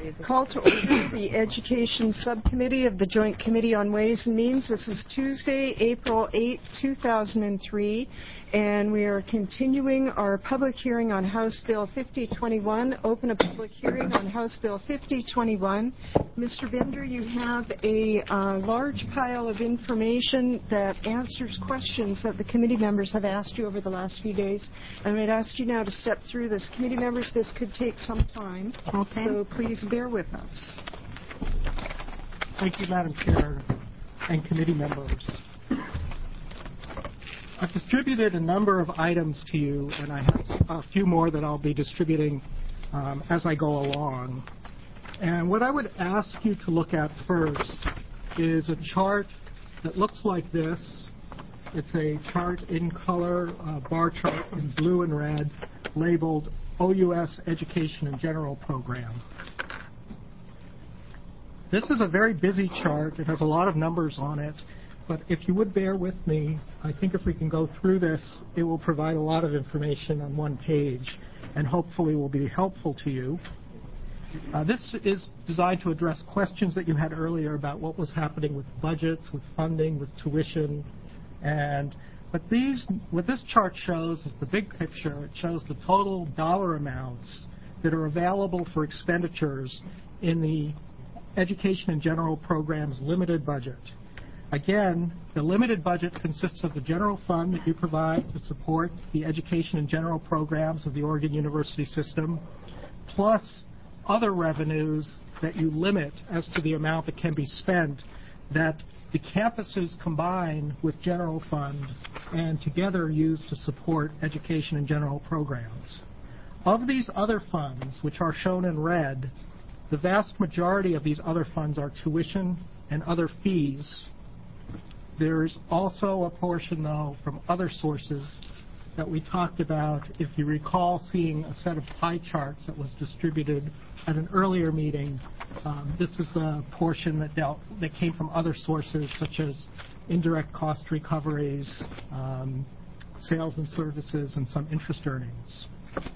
Call to order the Education Subcommittee of the Joint Committee on Ways and Means. This is Tuesday, April 8, 2003, and we are continuing our public hearing on House Bill 5021. Open a public hearing on House Bill 5021. Mr. Bender, you have a large pile of information that answers questions that the committee members have asked you over the last few days. And I'd ask you now to step through this. Committee members, this could take some time. Okay. So please bear with us. Thank you, Madam Chair and committee members. I've distributed a number of items to you, and I have a few more that I'll be distributing as I go along. And what I would ask you to look at first is a chart that looks like this. It's a chart in color, bar chart in blue and red, labeled OUS Education and General Program. This is a very busy chart. It has a lot of numbers on it. But if you would bear with me, I think if we can go through this, it will provide a lot of information on one page and hopefully will be helpful to you. This is designed to address questions that you had earlier about what was happening with budgets, with funding, with tuition. What this chart shows is the big picture. It shows the total dollar amounts that are available for expenditures in the Education and General Program's limited budget. Again, the limited budget consists of the general fund that you provide to support the education and general programs of the Oregon University system, plus other revenues that you limit as to the amount that can be spent that the campuses combine with general fund and together use to support education and general programs. Of these other funds, which are shown in red, the vast majority of these other funds are tuition and other fees. There's also a portion, though, from other sources that we talked about, if you recall seeing a set of pie charts that was distributed at an earlier meeting. This is the portion that came from other sources, such as indirect cost recoveries, sales and services, and some interest earnings.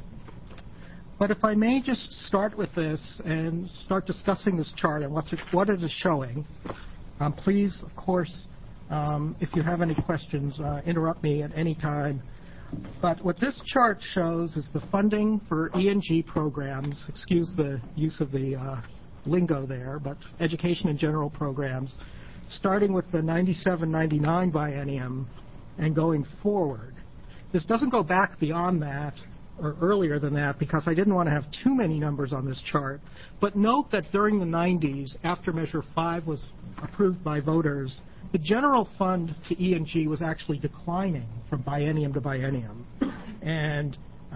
But if I may just start with this and start discussing this chart and what it is showing, please, of course, if you have any questions, interrupt me at any time. But what this chart shows is the funding for E&G programs, excuse the use of the lingo there, but education and general programs, starting with the 97-99 biennium and going forward. This doesn't go back beyond that or earlier than that because I didn't want to have too many numbers on this chart. But note that during the 90s, after Measure 5 was approved by voters, the general fund to E&G was actually declining from biennium to biennium. And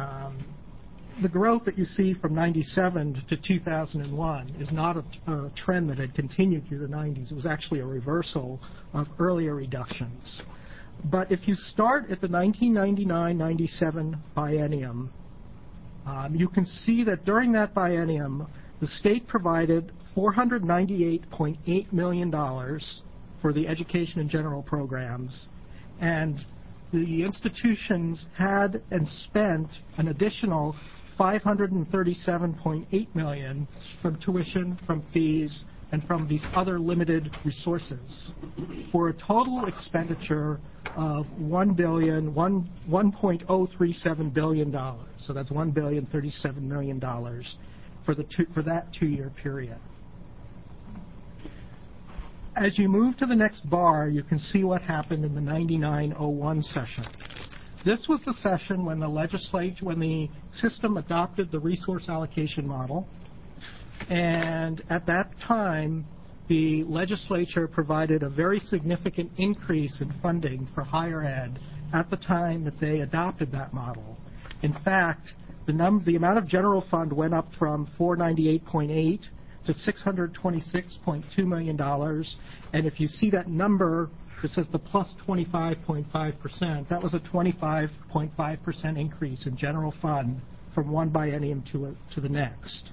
the growth that you see from 97 to 2001 is not a trend that had continued through the 90s. It was actually a reversal of earlier reductions. But if you start at the 1999-97 biennium, you can see that during that biennium, the state provided $498.8 million for the education and general programs, and the institutions had and spent an additional $537.8 million from tuition, from fees, and from these other limited resources, for a total expenditure of $1.037 billion. So that's $1,037 million for that 2-year period. As you move to the next bar, you can see what happened in the 99-01 session. This was the session when the system adopted the resource allocation model. And at that time, the legislature provided a very significant increase in funding for higher ed at the time that they adopted that model. In fact, the amount of general fund went up from $498.8 to $626.2 million. And if you see that number, it says the plus 25.5%. That was a 25.5% increase in general fund from one biennium to the next.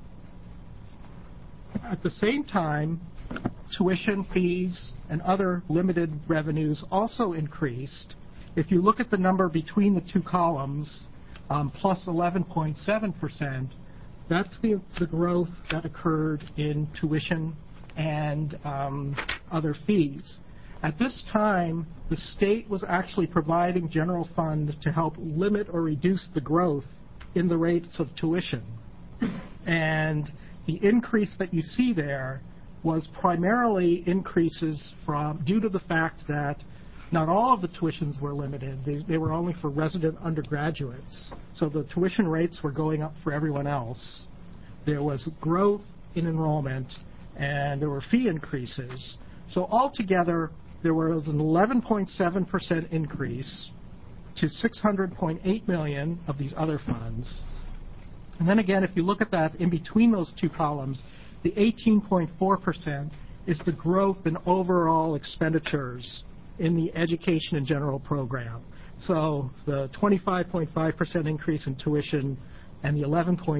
At the same time, tuition, fees, and other limited revenues also increased. If you look at the number between the two columns, plus 11.7%, That's the growth that occurred in tuition and other fees. At this time, the state was actually providing general fund to help limit or reduce the growth in the rates of tuition. And the increase that you see there was primarily increases due to the fact that not all of the tuitions were limited. They were only for resident undergraduates. So the tuition rates were going up for everyone else. There was growth in enrollment, and there were fee increases. So altogether, there was an 11.7% increase to $600.8 million of these other funds. And then again, if you look at that in between those two columns, the 18.4% is the growth in overall expenditures in the education and general program. So the 25.5% increase in tuition and the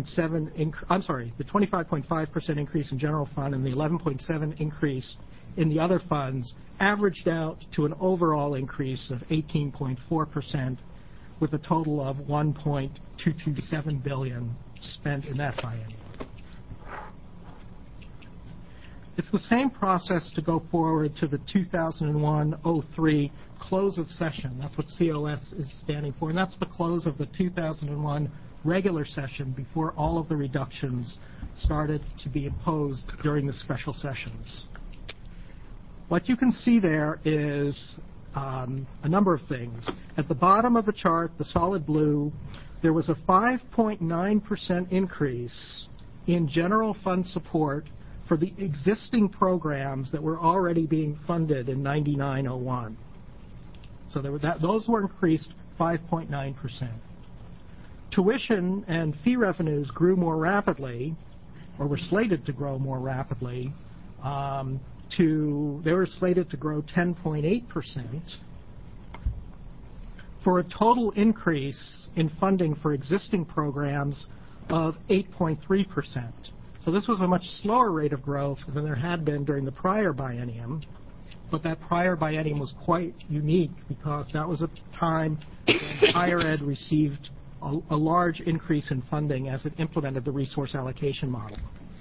25.5% increase in general fund and the 11.7% increase in the other funds averaged out to an overall increase of 18.4%, with a total of $1.227 billion spent in that biennium. It's the same process to go forward to the 2001-03 close of session. That's what COS is standing for, and that's the close of the 2001 regular session before all of the reductions started to be imposed during the special sessions. What you can see there is a number of things. At the bottom of the chart, the solid blue, there was a 5.9% increase in general fund support for the existing programs that were already being funded in 99-01. So those were increased 5.9%. Tuition and fee revenues grew more rapidly, or were slated to grow more rapidly. They were slated to grow 10.8%, for a total increase in funding for existing programs of 8.3%. So this was a much slower rate of growth than there had been during the prior biennium, but that prior biennium was quite unique because that was a time when higher ed received a large increase in funding as it implemented the resource allocation model.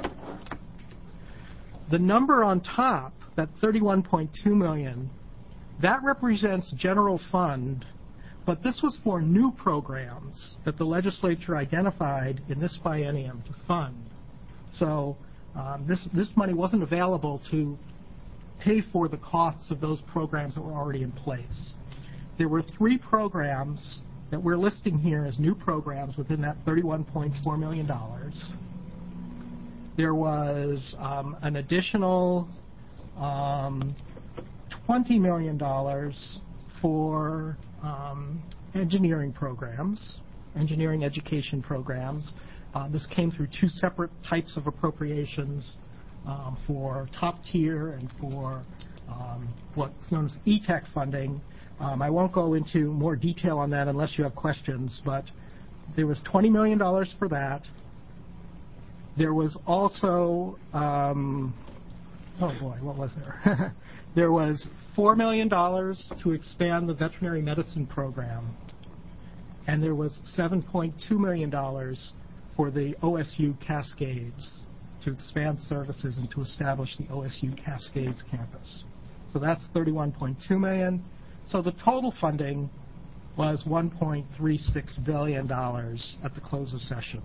The number on top, that $31.2 million, that represents general fund, but this was for new programs that the legislature identified in this biennium to fund. So this money wasn't available to pay for the costs of those programs that were already in place. There were 3 programs that we're listing here as new programs within that $31.4 million. There was an additional $20 million for engineering programs, engineering education programs. This came through 2 separate types of appropriations for top tier and for what's known as E-Tech funding. I won't go into more detail on that unless you have questions, but there was $20 million for that. There was also, what was there? There was $4 million to expand the veterinary medicine program, and there was $7.2 million for the OSU Cascades to expand services and to establish the OSU Cascades campus. So that's $31.2 million. So the total funding was $1.36 billion at the close of session.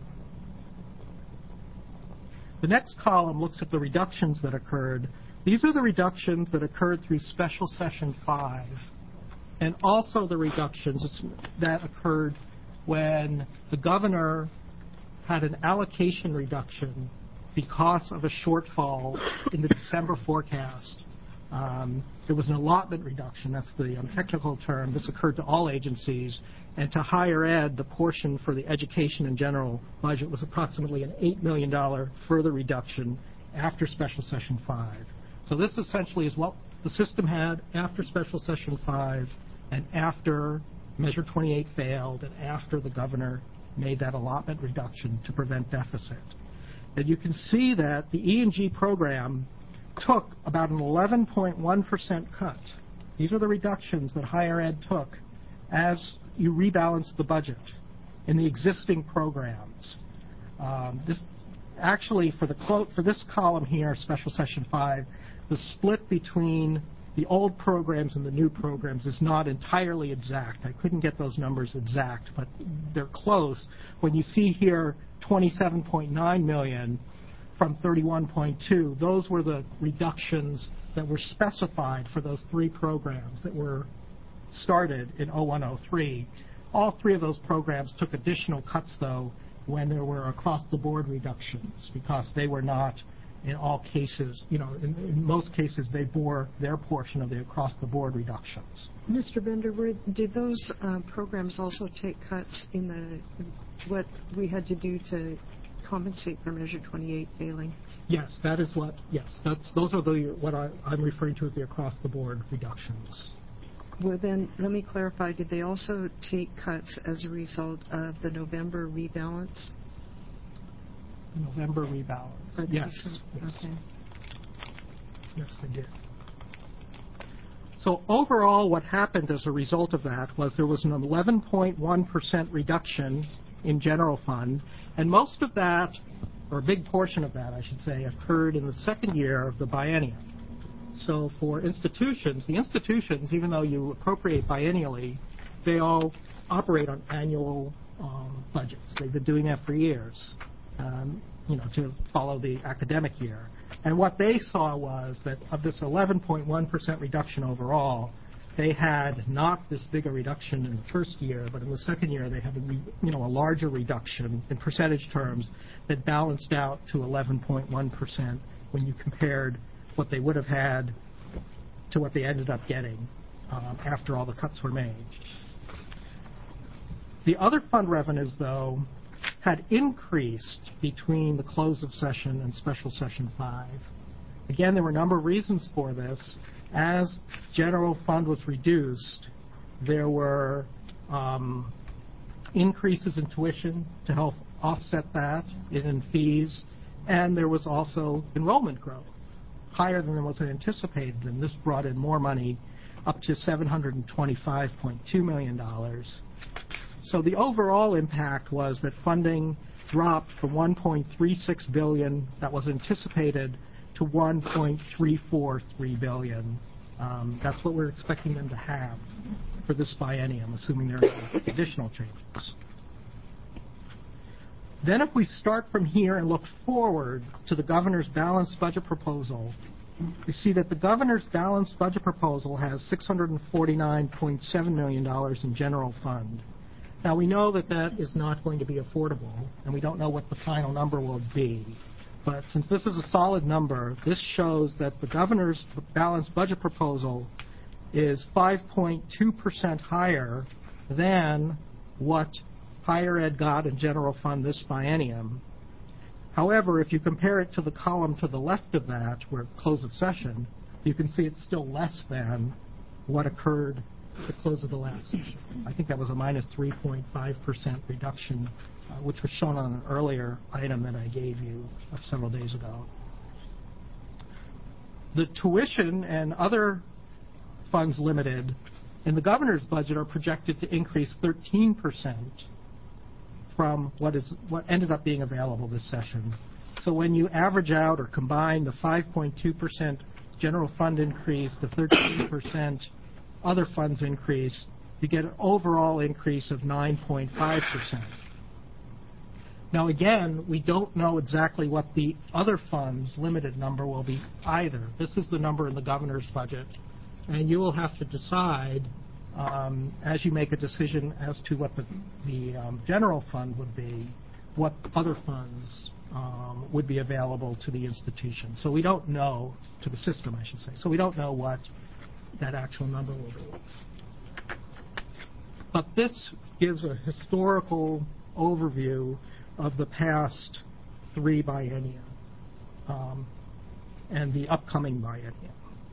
The next column looks at the reductions that occurred. These are the reductions that occurred through Special Session 5, and also the reductions that occurred when the governor had an allocation reduction because of a shortfall in the December forecast. There was an allotment reduction. That's the technical term. This occurred to all agencies. And to higher ed, the portion for the education and general budget was approximately an $8 million further reduction after Special Session 5. So this essentially is what the system had after Special Session 5 and after Measure 28 failed and after the governor made that allotment reduction to prevent deficit. And you can see that the E&G program took about an 11.1% cut. These are the reductions that higher ed took as you rebalance the budget in the existing programs. actually, for this column here, Special Session 5, the split between the old programs and the new programs is not entirely exact. I couldn't get those numbers exact, but they're close. When you see here $27.9 million from 31.2, those were the reductions that were specified for those three programs that were started in 0103. All three of those programs took additional cuts, though, when there were across-the-board reductions, because they were not, in all cases, in most cases, they bore their portion of the across-the-board reductions. Mr. Bender, did those programs also take cuts in what we had to do to compensate for Measure 28 failing? Yes, that is what. Yes, those are what I'm referring to as the across-the-board reductions. Well, then, let me clarify. Did they also take cuts as a result of the November rebalance? November rebalance. Yes. Okay. Yes, they did. So overall, what happened as a result of that was there was an 11.1% reduction in general fund, and most of that, or a big portion of that, I should say, occurred in the second year of the biennium. So for institutions, the institutions, even though you appropriate biennially, they all operate on annual budgets. They've been doing that for years, to follow the academic year. And what they saw was that of this 11.1% reduction overall, they had not this big a reduction in the first year, but in the second year they had a larger reduction in percentage terms that balanced out to 11.1% when you compared what they would have had to what they ended up getting after all the cuts were made. The other fund revenues, though, had increased between the close of session and Special Session 5. Again, there were a number of reasons for this. As general fund was reduced, there were increases in tuition to help offset that in fees, and there was also enrollment growth, higher than was anticipated, and this brought in more money, up to $725.2 million. So the overall impact was that funding dropped from $1.36 billion that was anticipated to $1.343 billion. That's what we're expecting them to have for this biennium, assuming there are additional changes. Then if we start from here and look forward to the governor's balanced budget proposal, we see that the governor's balanced budget proposal has $649.7 million in general fund. Now, we know that that is not going to be affordable, and we don't know what the final number will be. But since this is a solid number, this shows that the governor's balanced budget proposal is 5.2% higher than what higher ed got in general fund this biennium. However, if you compare it to the column to the left of that, where close of session, you can see it's still less than what occurred at the close of the last session. I think that was a minus 3.5% reduction, which was shown on an earlier item that I gave you several days ago. The tuition and other funds limited in the governor's budget are projected to increase 13% from what ended up being available this session. So when you average out or combine the 5.2% general fund increase, the 13% other funds increase, you get an overall increase of 9.5%. Now again, we don't know exactly what the other funds limited number will be either. This is the number in the governor's budget, and you will have to decide as you make a decision as to what the general fund would be, what other funds would be available to the institution. So we don't know, to the system I should say, so we don't know what that actual number will be. But this gives a historical overview of the past three biennia and the upcoming biennia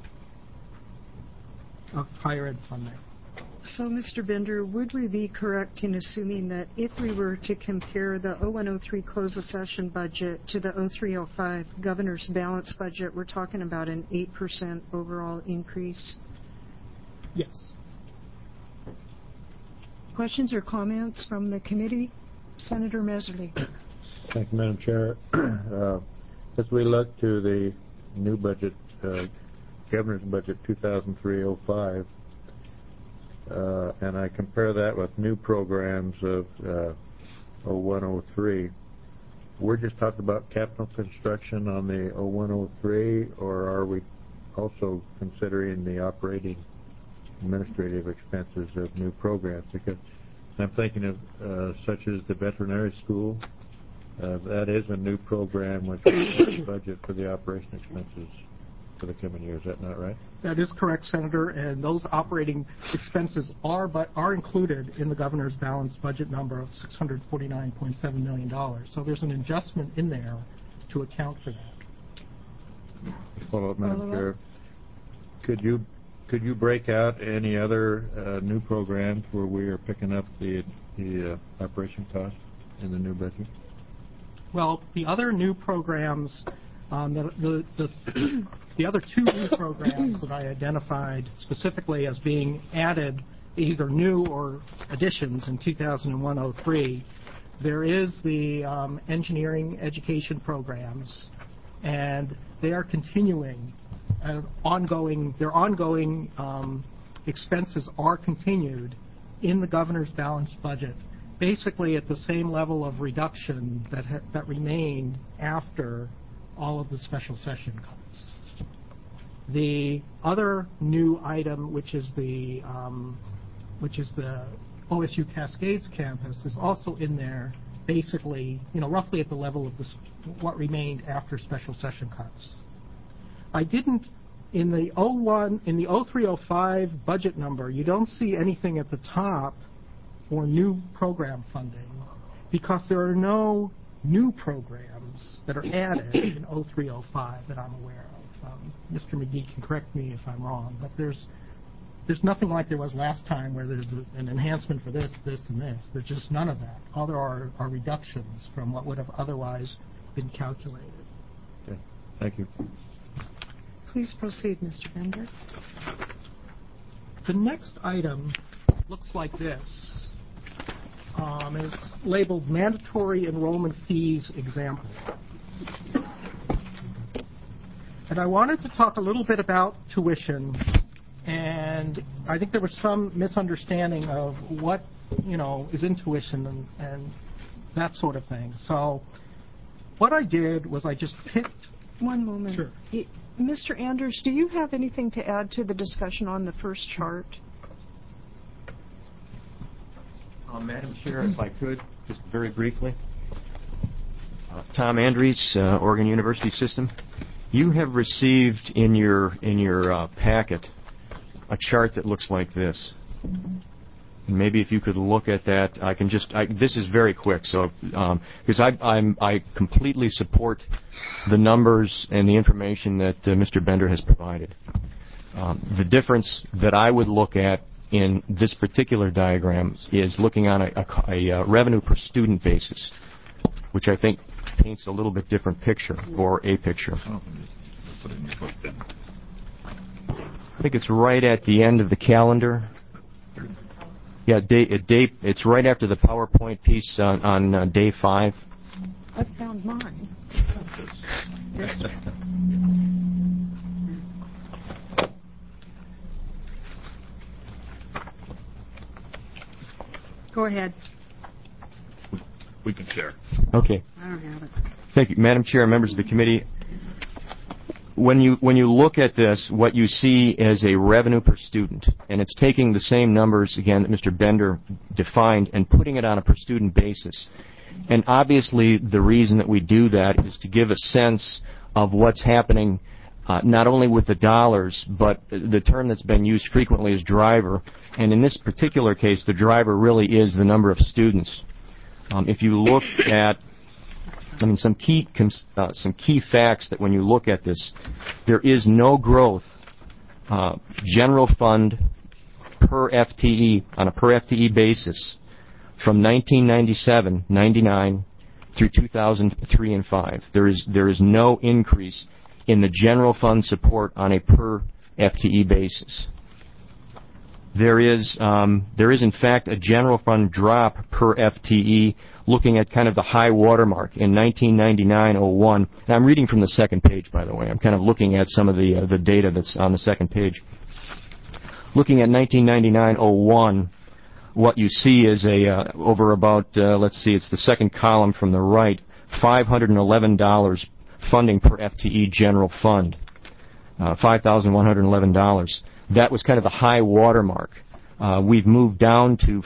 of higher ed funding. So, Mr. Bender, would we be correct in assuming that if we were to compare the 0103 close of session budget to the 0305 governor's balanced budget, we're talking about an 8% overall increase? Yes. Questions or comments from the committee? Senator Meserly. Thank you, Madam Chair. As we look to the new budget, Governor's Budget 2003-05, and I compare that with new programs of 01-03, we're just talking about capital construction on the 01-03, or are we also considering the operating administrative expenses of new programs? Because I'm thinking of such as the veterinary school. That is a new program which is budget for the operation expenses for the coming year. Is that not right? That is correct, Senator, and those operating expenses are included in the governor's balanced budget number of $649.7 million. So there's an adjustment in there to account for that. Follow up, Madam Chair. Could you break out any other new programs where we are picking up the operation costs in the new budget? Well, the other new programs, the other two new programs that I identified specifically as being added, either new or additions in 2001-03, there is the engineering education programs, and they are continuing. Their ongoing expenses are continued in the governor's balanced budget, basically at the same level of reduction that remained after all of the special session cuts. The other new item, which is the OSU Cascades campus, is also in there, basically, roughly at the level of what remained after special session cuts. I didn't, in the 03-05 budget number, you don't see anything at the top for new program funding because there are no new programs that are added in 03-05 that I'm aware of. Mr. McGee can correct me if I'm wrong, but there's nothing like there was last time where there's an enhancement for this, this, and this. There's just none of that. All there are reductions from what would have otherwise been calculated. Okay. Thank you. Please proceed, Mr. Bender. The next item looks like this. It's labeled Mandatory Enrollment Fees Example. And I wanted to talk a little bit about tuition, and I think there was some misunderstanding of what, is in tuition and that sort of thing. So what I did was I just picked... One moment. Sure. Mr. Anders, do you have anything to add to the discussion on the first chart? Madam Chair, if I could, just very briefly. Tom Andrews, Oregon University System. You have received in your packet a chart that looks like this. Maybe if you could look at that, I can just. This is very quick, so because I completely support the numbers and the information that Mr. Bender has provided. The difference that I would look at in this particular diagram is looking on a revenue per student basis, which I think paints a little bit different picture, or a picture. I think it's right at the end of the calendar. Yeah, it's right after the PowerPoint piece on day 5. I found mine. Go ahead. We can share. Okay. I don't have it. Thank you, Madam Chair, members of the committee. When you look at this, what you see is a revenue per student, and it's taking the same numbers again that Mr. Bender defined and putting it on a per student basis. And obviously, the reason that we do that is to give a sense of what's happening, not only with the dollars, but the term that's been used frequently is driver. And in this particular case, the driver really is the number of students. If you look at some key facts that when you look at this, there is no growth, general fund per FTE, on a per FTE basis, from 1997, 99 through 2003 and 5. There is no increase in the general fund support on a per FTE basis. there is in fact a general fund drop per FTE, looking at kind of the high watermark in 1999-01. And I'm reading from the second page, by the way. I'm kind of looking at some of the data that's on the second page. Looking at 1999-01, what you see is over about, let's see, it's the second column from the right, $511 funding per FTE general fund, $5,111. That was kind of the high watermark. We've moved down to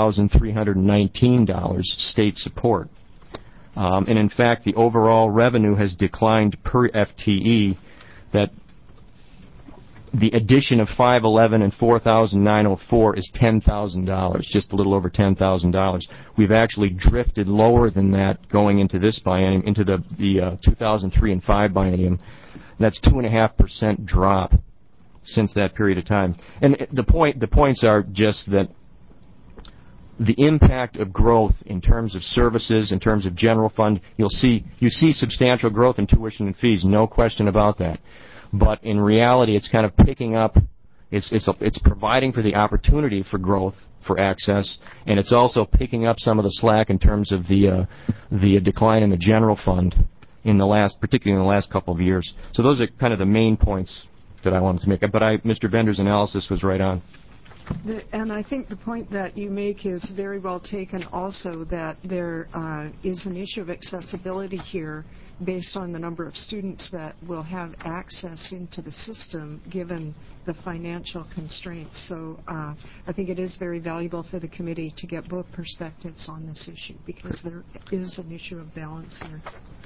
$4,319 state support. And in fact, the overall revenue has declined per FTE. That the addition of 511 and 4,904 is $10,000, just a little over $10,000. We've actually drifted lower than that going into this biennium, into the 2003 and 5 biennium. That's 2.5% drop since that period of time. And the points are just that the impact of growth in terms of services, in terms of general fund, you see substantial growth in tuition and fees, no question about that. But in reality, it's kind of picking up, it's providing for the opportunity for growth, for access, and it's also picking up some of the slack in terms of the decline in the general fund particularly in the last couple of years. So those are kind of the main points that I wanted to make. But Mr. Bender's analysis was right on. And I think the point that you make is very well taken also, that there is an issue of accessibility here based on the number of students that will have access into the system given the financial constraints. So I think it is very valuable for the committee to get both perspectives on this issue, because there is an issue of balance here.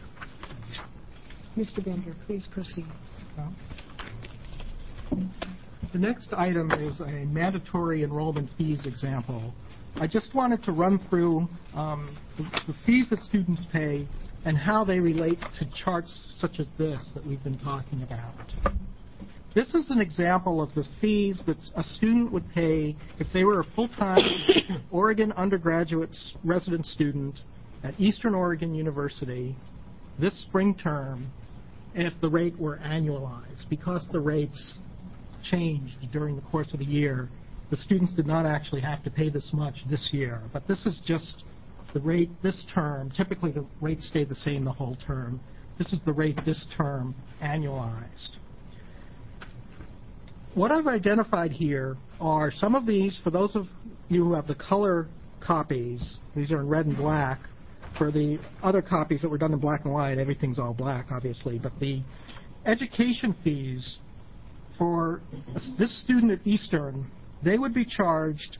Mr. Bender, please proceed. The next item is a mandatory enrollment fees example. I just wanted to run through the fees that students pay and how they relate to charts such as this that we've been talking about. This is an example of the fees that a student would pay if they were a full-time Oregon undergraduate resident student at Eastern Oregon University this spring term, if the rate were annualized. Because the rates changed during the course of the year, the students did not actually have to pay this much this year. But this is just the rate this term. Typically the rate stayed the same the whole term. This is the rate this term annualized. What I've identified here are some of these, for those of you who have the color copies, these are in red and black. For the other copies that were done in black and white, everything's all black, obviously. But the education fees for this student at Eastern, they would be charged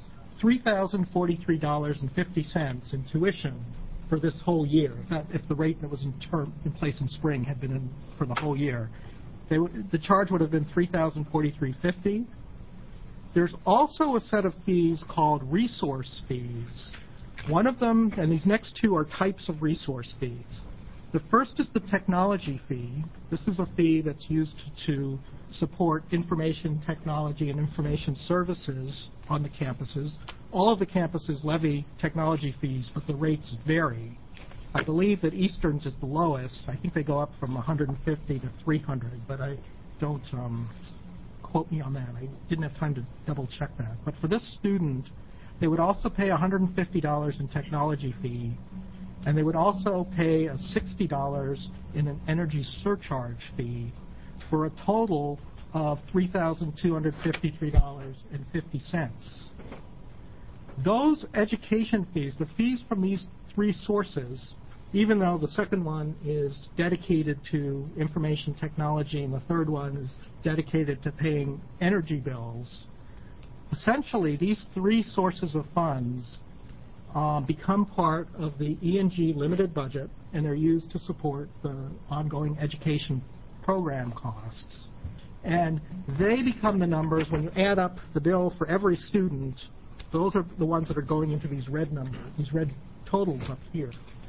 $3,043.50 in tuition for this whole year. If the rate that was in place in spring had been in for the whole year, the charge would have been $3,043.50. There's also a set of fees called resource fees. One of them, and these next two are types of resource fees. The first is the technology fee. This is a fee that's used to support information technology and information services on the campuses. All of the campuses levy technology fees, but the rates vary. I believe that Eastern's is the lowest. I think they go up from $150 to $300, but I don't quote me on that. I didn't have time to double check that. But for this student, they would also pay $150 in technology fee, and they would also pay $60 in an energy surcharge fee, for a total of $3,253.50. Those education fees, the fees from these three sources, even though the second one is dedicated to information technology and the third one is dedicated to paying energy bills, essentially these three sources of funds become part of the E&G limited budget, and they're used to support the ongoing education program costs. And they become the numbers, when you add up the bill for every student, those are the ones that are going into these red numbers, these red totals up here.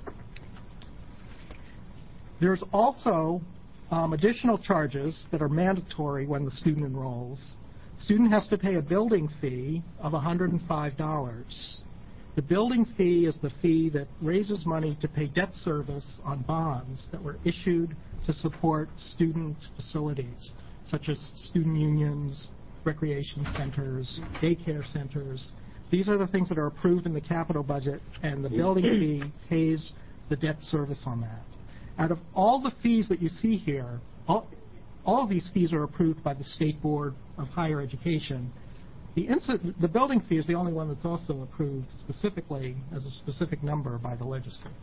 There's also additional charges that are mandatory when the student enrolls. The student has to pay a building fee of $105. The building fee is the fee that raises money to pay debt service on bonds that were issued to support student facilities, such as student unions, recreation centers, daycare centers. These are the things that are approved in the capital budget, and the building fee pays the debt service on that. Out of all the fees that you see here, all of these fees are approved by the State Board of Higher Education. The building fee is the only one that's also approved specifically as a specific number by the legislature.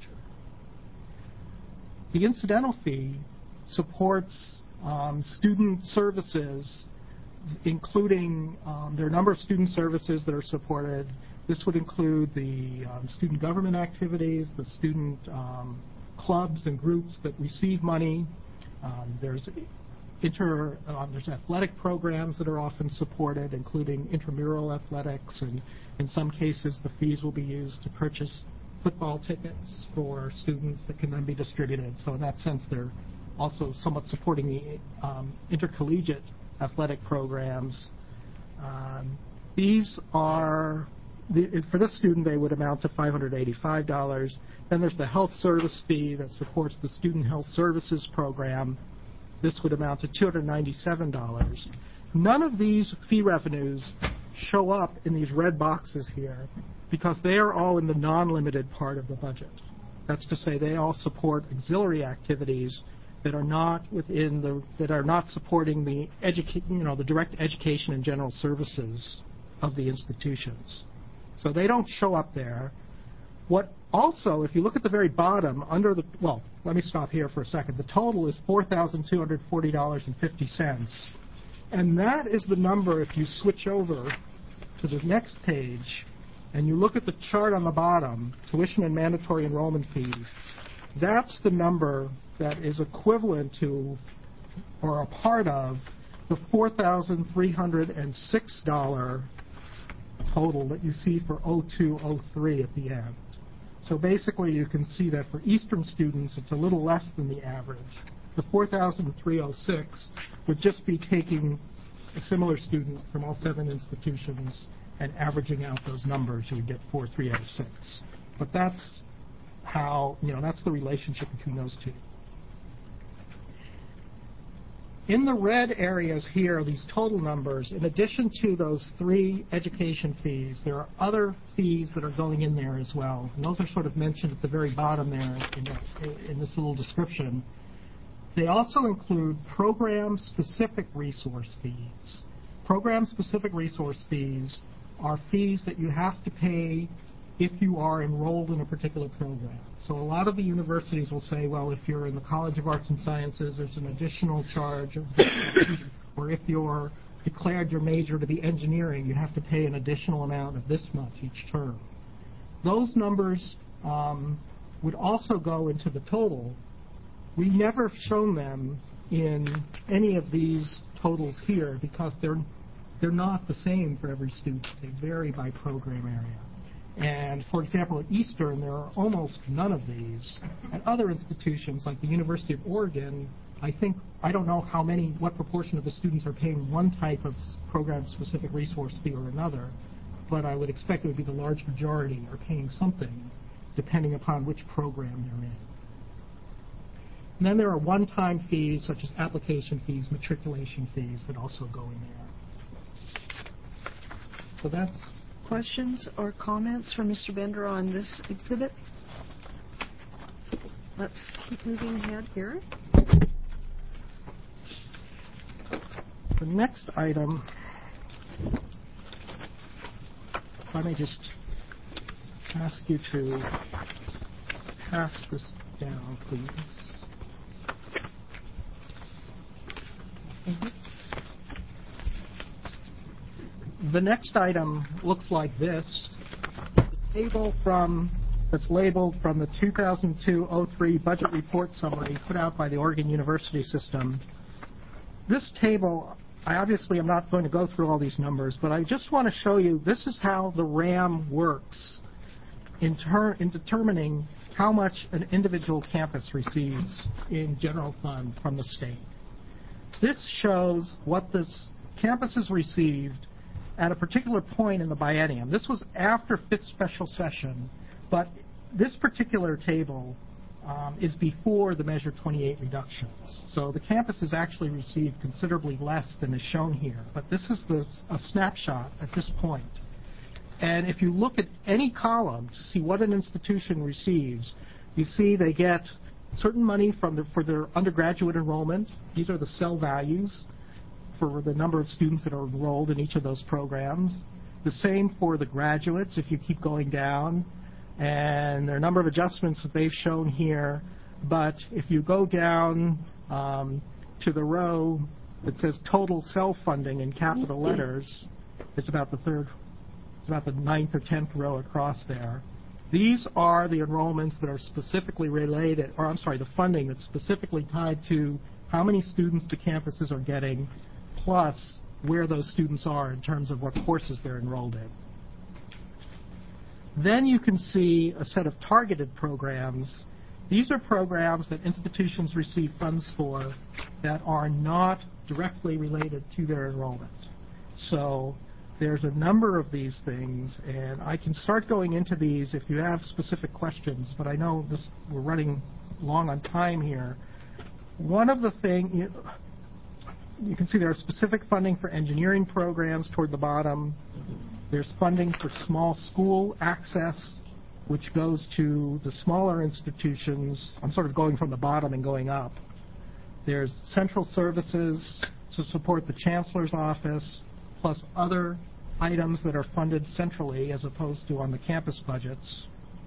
The incidental fee supports student services, including there are a number of student services that are supported. This would include the student government activities, the student clubs and groups that receive money. There's athletic programs that are often supported, including intramural athletics, and in some cases the fees will be used to purchase football tickets for students that can then be distributed. So in that sense, they're also somewhat supporting the intercollegiate athletic programs. These are, for this student, they would amount to $585. Then there's the health service fee that supports the Student Health Services Program. This would amount to $297. None of these fee revenues show up in these red boxes here because they are all in the non-limited part of the budget. That's to say, they all support auxiliary activities that are not supporting the the direct education and general services of the institutions. So they don't show up there. What also, if you look at the very bottom, let me stop here for a second. The total is $4,240.50. And that is the number, if you switch over to the next page and you look at the chart on the bottom, tuition and mandatory enrollment fees, that's the number that is equivalent to or a part of the $4,306 total that you see for 0203 at the end. So basically you can see that for Eastern students it's a little less than the average. The 4,306 would just be taking a similar student from all 7 institutions and averaging out those numbers. You would get 4,306. But that's how, that's the relationship between those two. In the red areas here are these total numbers. In addition to those 3 education fees, there are other fees that are going in there as well. And those are sort of mentioned at the very bottom there in this little description. They also include program-specific resource fees. Program-specific resource fees are fees that you have to pay if you are enrolled in a particular program. So a lot of the universities will say, well, if you're in the College of Arts and Sciences, there's an additional charge of this, or if you're declared your major to be engineering, you have to pay an additional amount of this much each term. Those numbers would also go into the total. We never have shown them in any of these totals here because they're not the same for every student. They vary by program area. And, for example, at Eastern, there are almost none of these. At other institutions, like the University of Oregon, I don't know what proportion of the students are paying one type of program-specific resource fee or another, but I would expect it would be the large majority are paying something, depending upon which program they're in. And then there are one-time fees, such as application fees, matriculation fees, that also go in there. So that's... Questions or comments from Mr. Bender on this exhibit? Let's keep moving ahead here. The next item, if I may just ask you to pass this down, please. The next item looks like this. The table that's labeled from the 2002-03 Budget Report Summary put out by the Oregon University System. This table, I obviously am not going to go through all these numbers, but I just want to show you this is how the RAM works in determining how much an individual campus receives in general fund from the state. This shows what this campus has received at a particular point in the biennium. This was after 5th special session, but this particular table is before the Measure 28 reductions. So the campus has actually received considerably less than is shown here. But this is a snapshot at this point. And if you look at any column to see what an institution receives, you see they get certain money for their undergraduate enrollment. These are the cell values for the number of students that are enrolled in each of those programs. The same for the graduates if you keep going down. And there are a number of adjustments that they've shown here. But if you go down to the row that says total cell funding in capital letters, it's about the ninth or 10th row across there. These are the enrollments that are specifically related, or I'm sorry, the funding that's specifically tied to how many students the campuses are getting, plus where those students are in terms of what courses they're enrolled in. Then you can see a set of targeted programs. These are programs that institutions receive funds for that are not directly related to their enrollment. So there's a number of these things, and I can start going into these if you have specific questions, but I know we're running long on time here. One of the things, you can see there are specific funding for engineering programs toward the bottom. There's funding for small school access, which goes to the smaller institutions. I'm sort of going from the bottom and going up. There's central services to support the chancellor's office, plus other items that are funded centrally as opposed to on the campus budgets.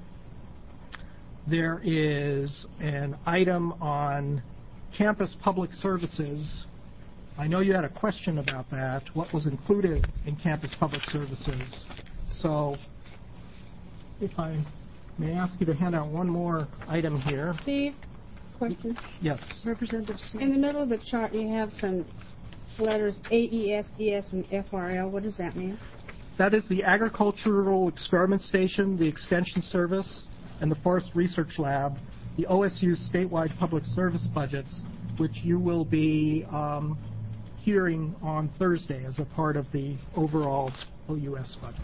There is an item on campus public services. I know you had a question about that, what was included in campus public services. So if I may ask you to hand out one more item here. Steve, question. Yes. Representative Smith. In the middle of the chart, you have some letters AES, ES, and FRL. What does that mean? That is the Agricultural Experiment Station, the Extension Service, and the Forest Research Lab, the OSU statewide public service budgets, which you will be hearing on Thursday as a part of the overall OUS budget.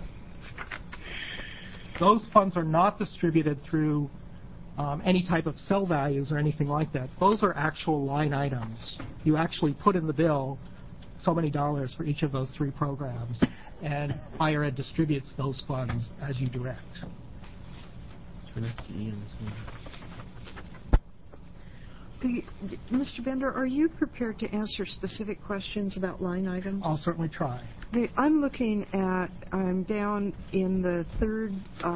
Those funds are not distributed through any type of cell values or anything like that. Those are actual line items. You actually put in the bill so many dollars for each of those three programs, and higher ed distributes those funds as you direct. Mr. Bender, are you prepared to answer specific questions about line items? I'll certainly try. I'm looking at, I'm down in the third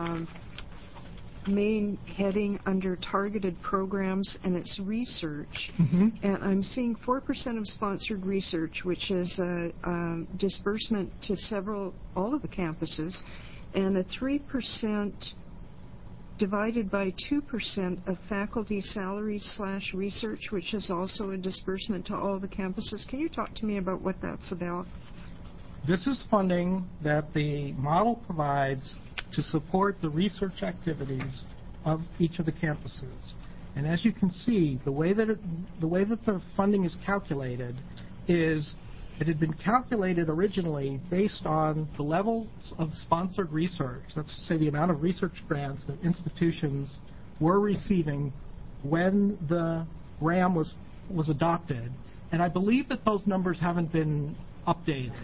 main heading under targeted programs, and it's research. And I'm seeing 4% of sponsored research, which is a disbursement to all of the campuses, and a 3% divided by 2% of faculty salaries / research, which is also a disbursement to all the campuses. Can you talk to me about what that's about? This is funding that the model provides to support the research activities of each of the campuses. And as you can see, the way that the funding is calculated is it had been calculated originally based on the levels of sponsored research. That's to say the amount of research grants that institutions were receiving when the RAM was adopted. And I believe that those numbers haven't been updated.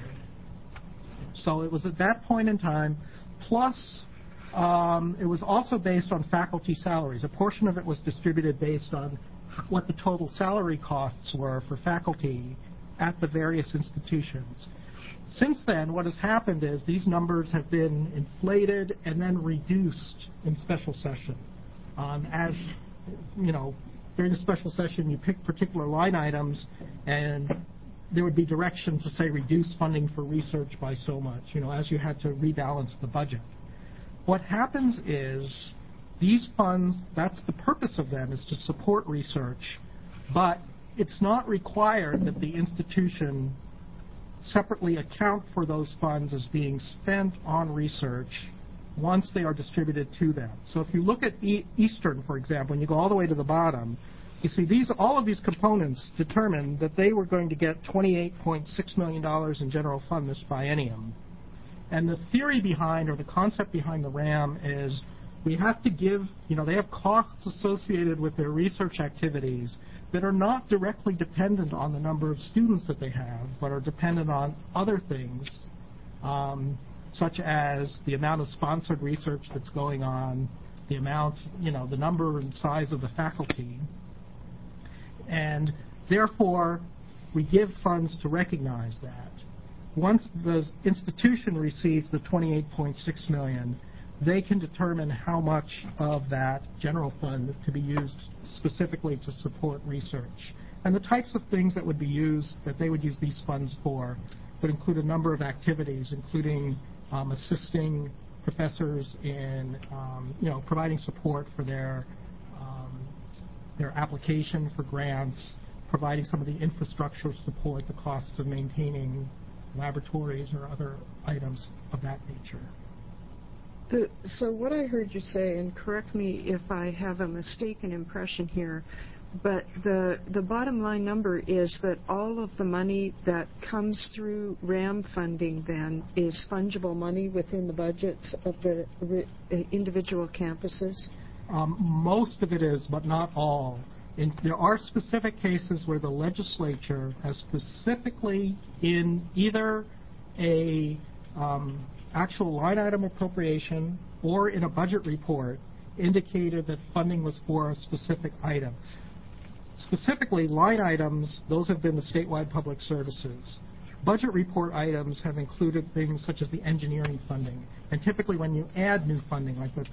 So it was at that point in time, plus it was also based on faculty salaries. A portion of it was distributed based on what the total salary costs were for faculty at the various institutions. Since then, what has happened is these numbers have been inflated and then reduced in special session. As you know, during the special session, you pick particular line items, and there would be direction to say reduce funding for research by so much, as you had to rebalance the budget. What happens is these funds, that's the purpose of them, is to support research, but it's not required that the institution separately account for those funds as being spent on research once they are distributed to them. So if you look at Eastern, for example, and you go all the way to the bottom, you see all of these components determined that they were going to get $28.6 million in general fund this biennium. And the theory behind, or the concept behind the RAM is we have to give, they have costs associated with their research activities that are not directly dependent on the number of students that they have, but are dependent on other things, such as the amount of sponsored research that's going on, the amount, the number and size of the faculty. And therefore, we give funds to recognize that. Once the institution receives the $28.6 million, they can determine how much of that general fund to be used specifically to support research. And the types of things that they would use these funds for would include a number of activities, including assisting professors in, providing support for their application for grants, providing some of the infrastructure support, the costs of maintaining laboratories or other items of that nature. So what I heard you say, and correct me if I have a mistaken impression here, but the bottom line number is that all of the money that comes through RAM funding then is fungible money within the budgets of the individual campuses? Most of it is, but not all. There are specific cases where the legislature has specifically, in either a actual line item appropriation or in a budget report, indicated that funding was for a specific item. Specifically, line items, those have been the statewide public services. Budget report items have included things such as the engineering funding. And typically when you add new funding, like the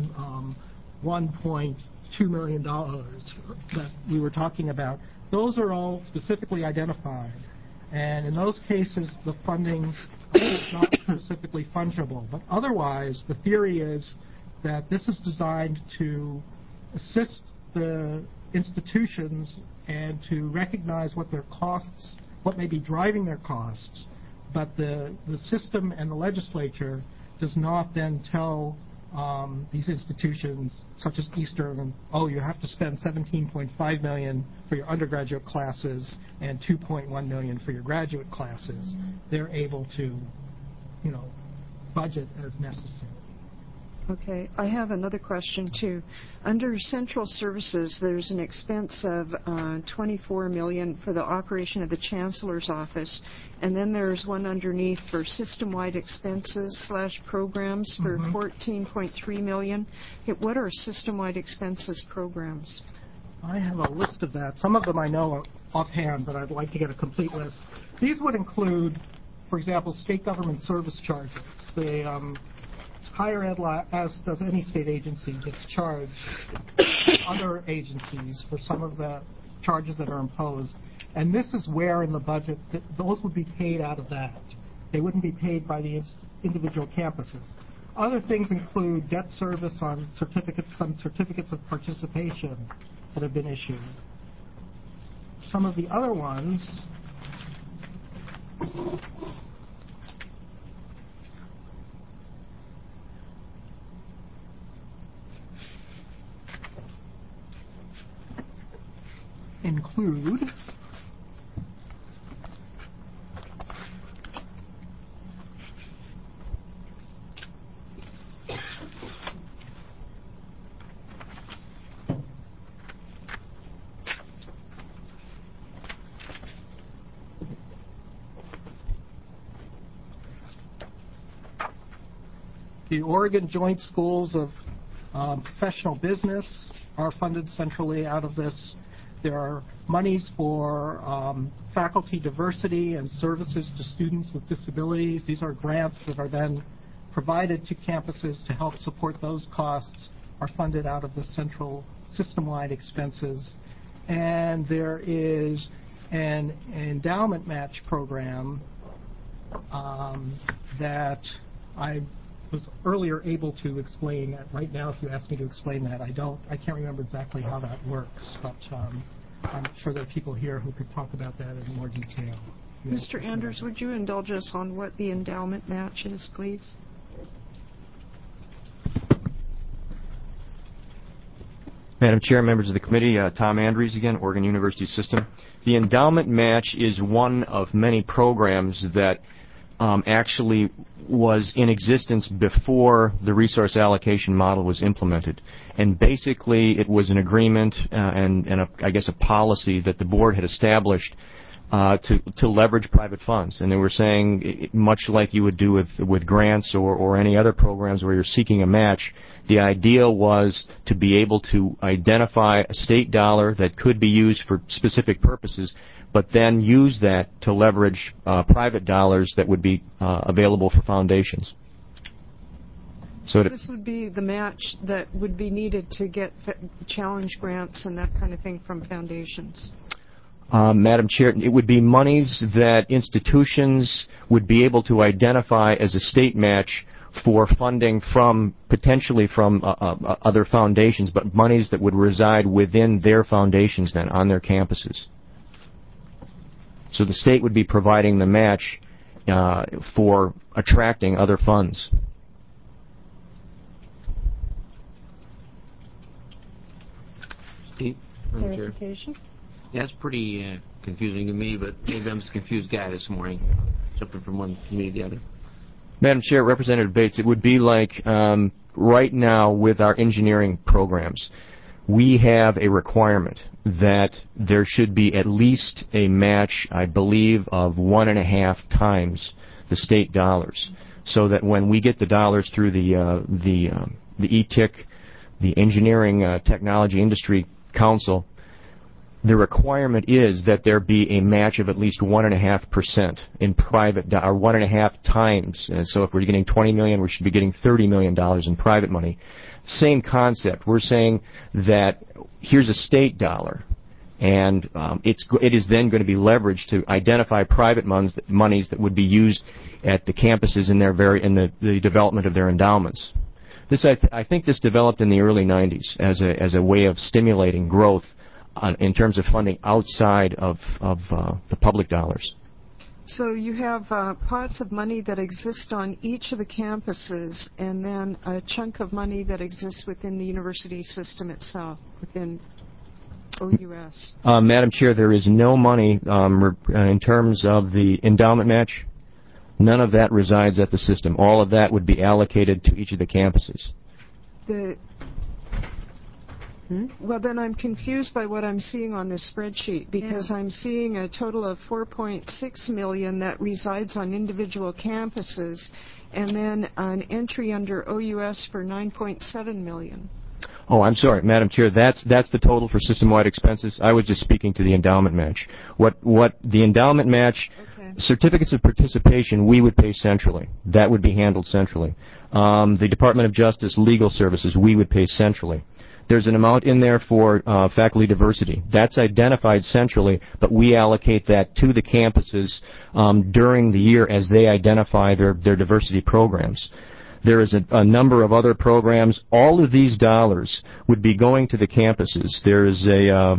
$31.2 million that we were talking about, those are all specifically identified. And in those cases, the funding is not specifically fungible. But otherwise, the theory is that this is designed to assist the institutions and to recognize what their costs, what may be driving their costs, but the system and the legislature does not then tell these institutions, such as Eastern, you have to spend $17.5 million for your undergraduate classes and $2.1 million for your graduate classes. They're able to, budget as necessary. Okay. I have another question, too. Under central services, there's an expense of $24 million for the operation of the Chancellor's office, and then there's one underneath for system-wide expenses / programs for $14.3 million. What are system-wide expenses programs? I have a list of that. Some of them I know offhand, but I'd like to get a complete list. These would include, for example, state government service charges. Higher ed, as does any state agency, gets charged other agencies for some of the charges that are imposed. And this is where in the budget those would be paid out of that. They wouldn't be paid by the individual campuses. Other things include debt service on some certificates of participation that have been issued. Some of the other ones include the Oregon Joint Schools of Professional Business are funded centrally out of this. There are monies for faculty diversity and services to students with disabilities. These are grants that are then provided to campuses to help support those costs, are funded out of the central system-wide expenses. And there is an endowment match program that I was earlier able to explain. Right now, if you ask me to explain that, I can't remember exactly how that works, but I'm sure there are people here who could talk about that in more detail. Mr. Anders, would you indulge us on what the endowment match is, please? Madam Chair, members of the committee, Tom Andrews again, Oregon University System. The endowment match is one of many programs that actually was in existence before the resource allocation model was implemented. And basically, it was an agreement and I guess a policy that the board had established to leverage private funds. And they were saying, much like you would do with grants or any other programs where you're seeking a match, the idea was to be able to identify a state dollar that could be used for specific purposes, but then use that to leverage private dollars that would be available for foundations. So this would be the match that would be needed to get challenge grants and that kind of thing from foundations. Madam Chair, it would be monies that institutions would be able to identify as a state match for funding potentially from other foundations, but monies that would reside within their foundations then, on their campuses. So the state would be providing the match for attracting other funds. Steve? Clarification? Yeah, it's pretty confusing to me, but maybe I'm just a confused guy this morning, jumping from one committee to the other. Madam Chair, Representative Bates, it would be like right now with our engineering programs, we have a requirement that there should be at least a match, I believe, of 1.5 times the state dollars, so that when we get the dollars through the ETIC, the Engineering Technology Industry Council, the requirement is that there be a match of at least 1.5% in private, or 1.5 times. And so if we're getting $20 million, we should be getting $30 million in private money. Same concept. We're saying that here's a state dollar, and it is then going to be leveraged to identify private monies that would be used at the campuses in the development of their endowments. I think this developed in the early 90s as a way of stimulating growth in terms of funding outside of the public dollars. So you have pots of money that exist on each of the campuses, and then a chunk of money that exists within the university system itself, within OUS. Madam Chair, there is no money in terms of the endowment match. None of that resides at the system. All of that would be allocated to each of the campuses. Well, then I'm confused by what I'm seeing on this spreadsheet, because I'm seeing a total of $4.6 million that resides on individual campuses, and then an entry under OUS for $9.7 million. Oh, I'm sorry, Madam Chair. That's the total for system-wide expenses. I was just speaking to the endowment match. What the endowment match, certificates of participation, we would pay centrally. That would be handled centrally. The Department of Justice legal services, we would pay centrally. There's an amount in there for faculty diversity. That's identified centrally, but we allocate that to the campuses during the year as they identify their diversity programs. There is a number of other programs. All of these dollars would be going to the campuses. There is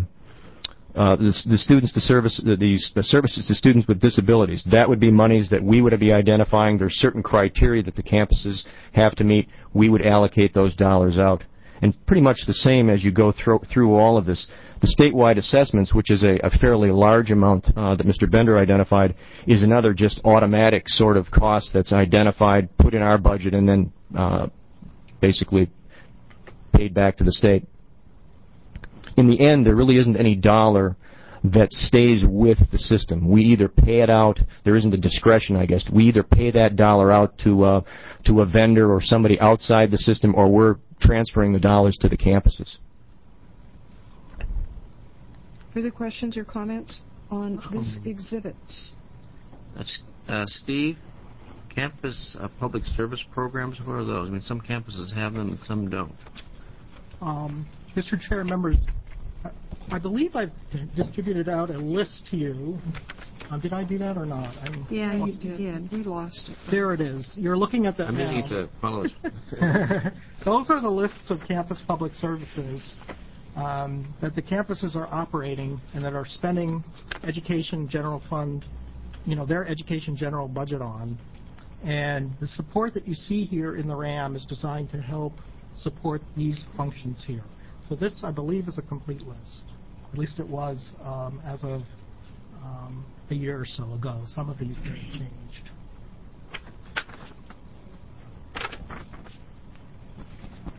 the services to students with disabilities. That would be monies that we would be identifying. There's certain criteria that the campuses have to meet. We would allocate those dollars out. And pretty much the same as you go through all of this. The statewide assessments, which is a fairly large amount that Mr. Bender identified, is another just automatic sort of cost that's identified, put in our budget, and then basically paid back to the state. In the end, there really isn't any dollar that stays with the system. We either pay it out, there isn't a discretion, I guess. We either pay that dollar out to a vendor or somebody outside the system, or we're transferring the dollars to the campuses. Further questions or comments on this exhibit? Steve, campus public service programs, what are those? I mean, some campuses have them and some don't. Mr. Chair, members, I believe I've distributed out a list to you. Did I do that or not? Yeah, you did. We lost it. There it is. You're looking at that now. I need to follow it. Those are the lists of campus public services that the campuses are operating and that are spending education general fund, their education general budget on. And the support that you see here in the RAM is designed to help support these functions here. So this, I believe, is a complete list. At least it was as of a year or so ago. Some of these get changed.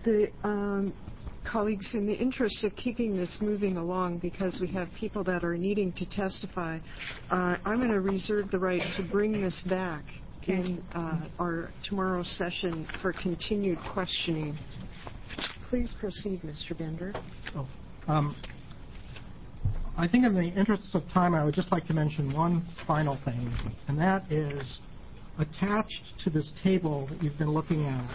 Colleagues, in the interest of keeping this moving along, because we have people that are needing to testify, I'm going to reserve the right to bring this back in our tomorrow's session for continued questioning. Please proceed, Mr. Bender. I think in the interest of time, I would just like to mention one final thing, and that is attached to this table that you've been looking at.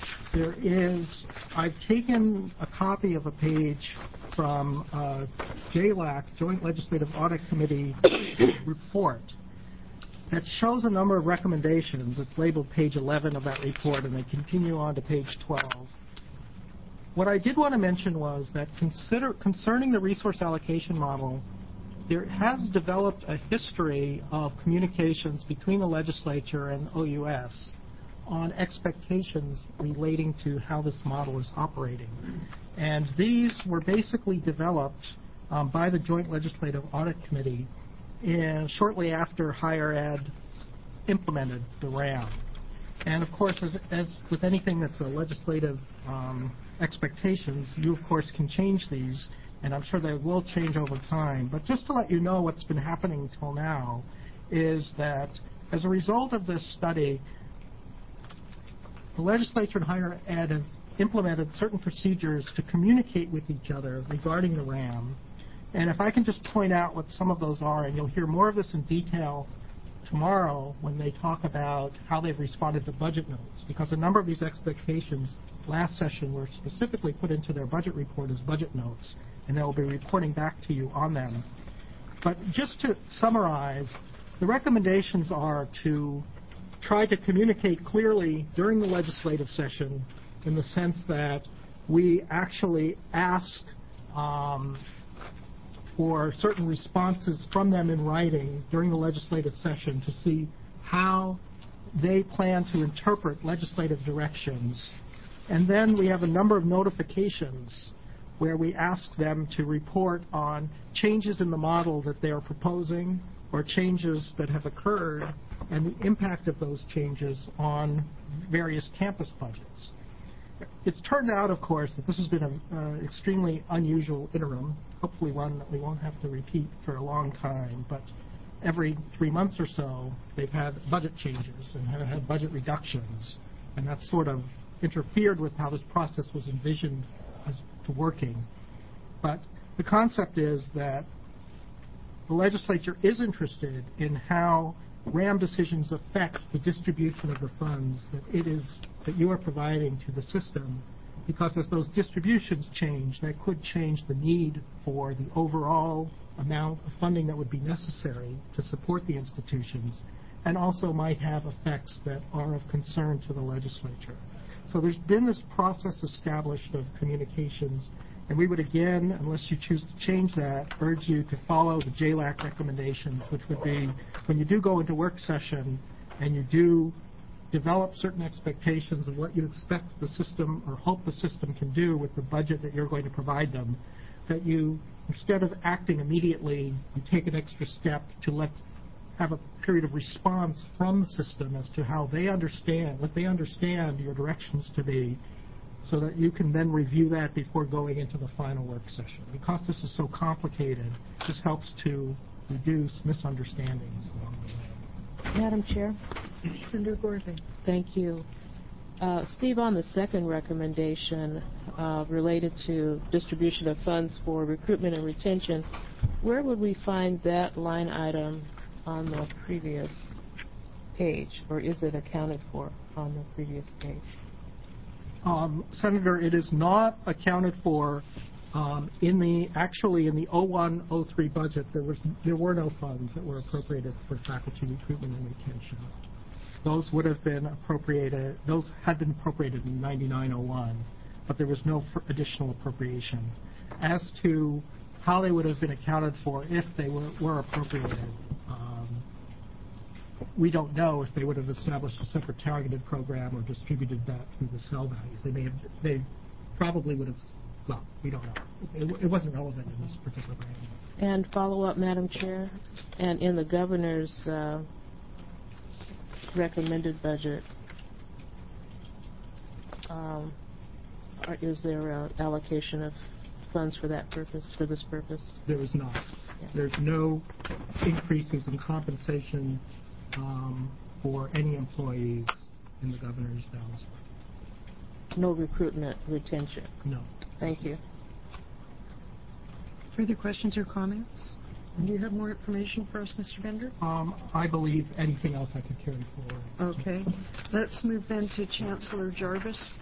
I've taken a copy of a page from JLAC, Joint Legislative Audit Committee report, that shows a number of recommendations. It's labeled page 11 of that report, and they continue on to page 12. What I did want to mention was that concerning the resource allocation model, there has developed a history of communications between the legislature and OUS on expectations relating to how this model is operating. And these were basically developed by the Joint Legislative Audit Committee shortly after Higher Ed implemented the RAM. And of course, as with anything that's a legislative expectations, you of course can change these, and I'm sure they will change over time. But just to let you know what's been happening till now is that as a result of this study, the legislature and Higher Ed have implemented certain procedures to communicate with each other regarding the RAM. And if I can just point out what some of those are, and you'll hear more of this in detail tomorrow when they talk about how they've responded to budget notes, because a number of these expectations last session were specifically put into their budget report as budget notes, and they'll be reporting back to you on them. But just to summarize, the recommendations are to try to communicate clearly during the legislative session in the sense that we actually ask for certain responses from them in writing during the legislative session to see how they plan to interpret legislative directions. And then we have a number of notifications where we ask them to report on changes in the model that they are proposing or changes that have occurred and the impact of those changes on various campus budgets. It's turned out, of course, that this has been an extremely unusual interim, hopefully one that we won't have to repeat for a long time, but every 3 months or so they've had budget changes and have had budget reductions, and that's sort of interfered with how this process was envisioned as to working. But the concept is that the legislature is interested in how RAM decisions affect the distribution of the funds that you are providing to the system, because as those distributions change, that could change the need for the overall amount of funding that would be necessary to support the institutions, and also might have effects that are of concern to the legislature. So there's been this process established of communications, and we would again, unless you choose to change that, urge you to follow the JLAC recommendations, which would be when you do go into work session and you do develop certain expectations of what you expect the system or hope the system can do with the budget that you're going to provide them, that you, instead of acting immediately, you take an extra step to have a period of response from the system as to how they understand, what they understand your directions to be, so that you can then review that before going into the final work session. Because this is so complicated, this helps to reduce misunderstandings along the way. Madam Chair. Senator Gordon. Thank you. Steve, on the second recommendation related to distribution of funds for recruitment and retention, where would we find that line item on the previous page, or is it accounted for on the previous page? Senator, it is not accounted for in the 01-03 budget. There were no funds that were appropriated for faculty recruitment and retention. Those would have been appropriated. Those had been appropriated in 99-01, but there was no additional appropriation. As to how they would have been accounted for if they were appropriated, we don't know if they would have established a separate targeted program or distributed that through the cell values. They probably would have, well, we don't know. It wasn't relevant in this particular program. And follow up, Madam Chair, and in the governor's recommended budget, is there an allocation of funds for that purpose, for this purpose? There is not. Yeah. There's no increases in compensation for any employees in the governor's balance budget. No recruitment, retention? No. Thank you. Further questions or comments? Do you have more information for us, Mr. Bender? I believe anything else I could carry forward. Okay. Let's move then to Chancellor Jarvis.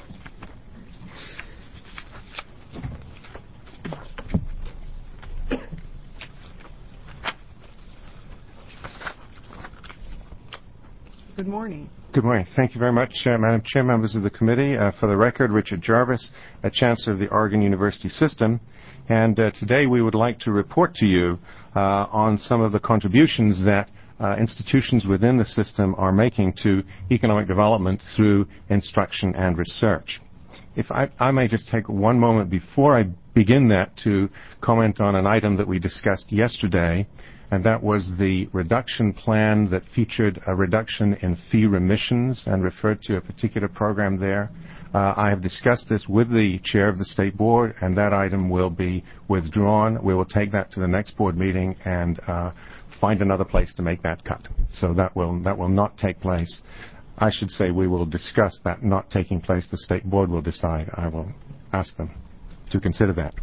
Good morning. Good morning. Thank you very much, Madam Chair, members of the committee. For the record, Richard Jarvis, Chancellor of the Oregon University System. And today we would like to report to you on some of the contributions that institutions within the system are making to economic development through instruction and research. If I may just take one moment before I begin that to comment on an item that we discussed yesterday, and that was the reduction plan that featured a reduction in fee remissions and referred to a particular program there. I have discussed this with the chair of the state board, and that item will be withdrawn. We will take that to the next board meeting and find another place to make that cut. So that will not take place. I should say we will discuss that not taking place. The state board will decide. I will ask them to consider that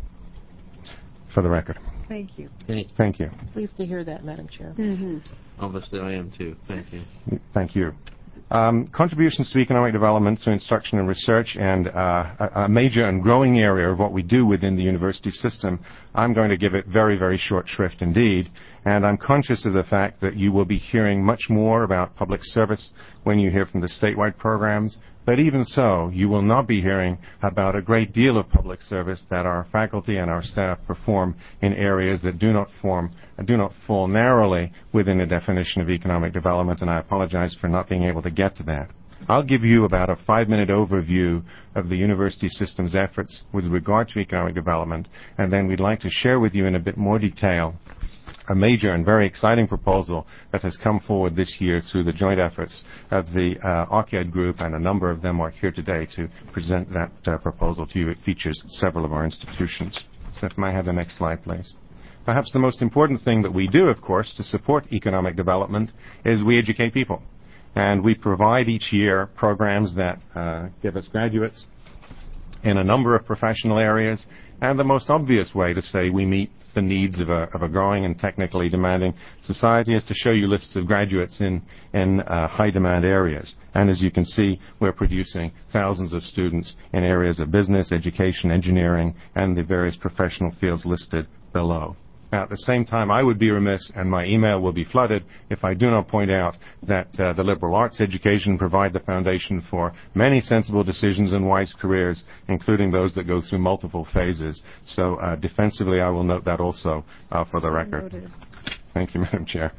for the record. Thank you. Thank you. Pleased to hear that, Madam Chair. Obviously, I am too. Thank you. Thank you. Contributions to economic development through instruction and research, and a major and growing area of what we do within the university system. I'm going to give it very, very short shrift indeed, and I'm conscious of the fact that you will be hearing much more about public service when you hear from the statewide programs. But even so, you will not be hearing about a great deal of public service that our faculty and our staff perform in areas that do not fall narrowly within the definition of economic development, and I apologize for not being able to get to that. I'll give you about a 5-minute overview of the university system's efforts with regard to economic development, and then we'd like to share with you in a bit more detail a major and very exciting proposal that has come forward this year through the joint efforts of the OCAD group, and a number of them are here today to present that proposal to you. It features several of our institutions. So if I have the next slide, please. Perhaps the most important thing that we do, of course, to support economic development is we educate people. And we provide each year programs that give us graduates in a number of professional areas, and the most obvious way to say we meet the needs of a growing and technically demanding society is to show you lists of graduates in high demand areas. And as you can see, we're producing thousands of students in areas of business, education, engineering, and the various professional fields listed below. Now, at the same time, I would be remiss, and my email will be flooded, if I do not point out that the liberal arts education provide the foundation for many sensible decisions and wise careers, including those that go through multiple phases. So defensively, I will note that also for the record. Noted. Thank you, Madam Chair.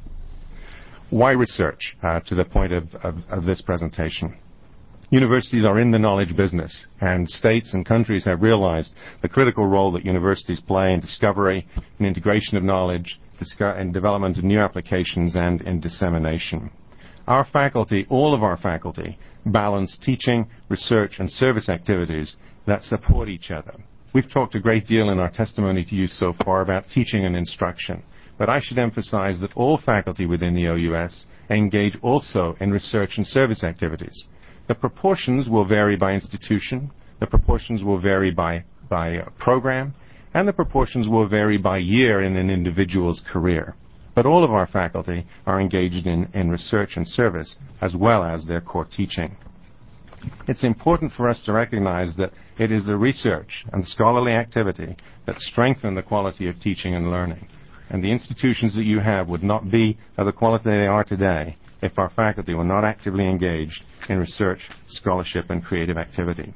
Why research, to the point of this presentation? Universities are in the knowledge business, and states and countries have realized the critical role that universities play in discovery, in integration of knowledge, in development of new applications, and in dissemination. Our faculty, all of our faculty, balance teaching, research, and service activities that support each other. We've talked a great deal in our testimony to you so far about teaching and instruction, but I should emphasize that all faculty within the OUS engage also in research and service activities. The proportions will vary by institution, the proportions will vary by program, and the proportions will vary by year in an individual's career. But all of our faculty are engaged in research and service, as well as their core teaching. It's important for us to recognize that it is the research and scholarly activity that strengthen the quality of teaching and learning. And the institutions that you have would not be of the quality they are today if our faculty were not actively engaged in research, scholarship, and creative activity.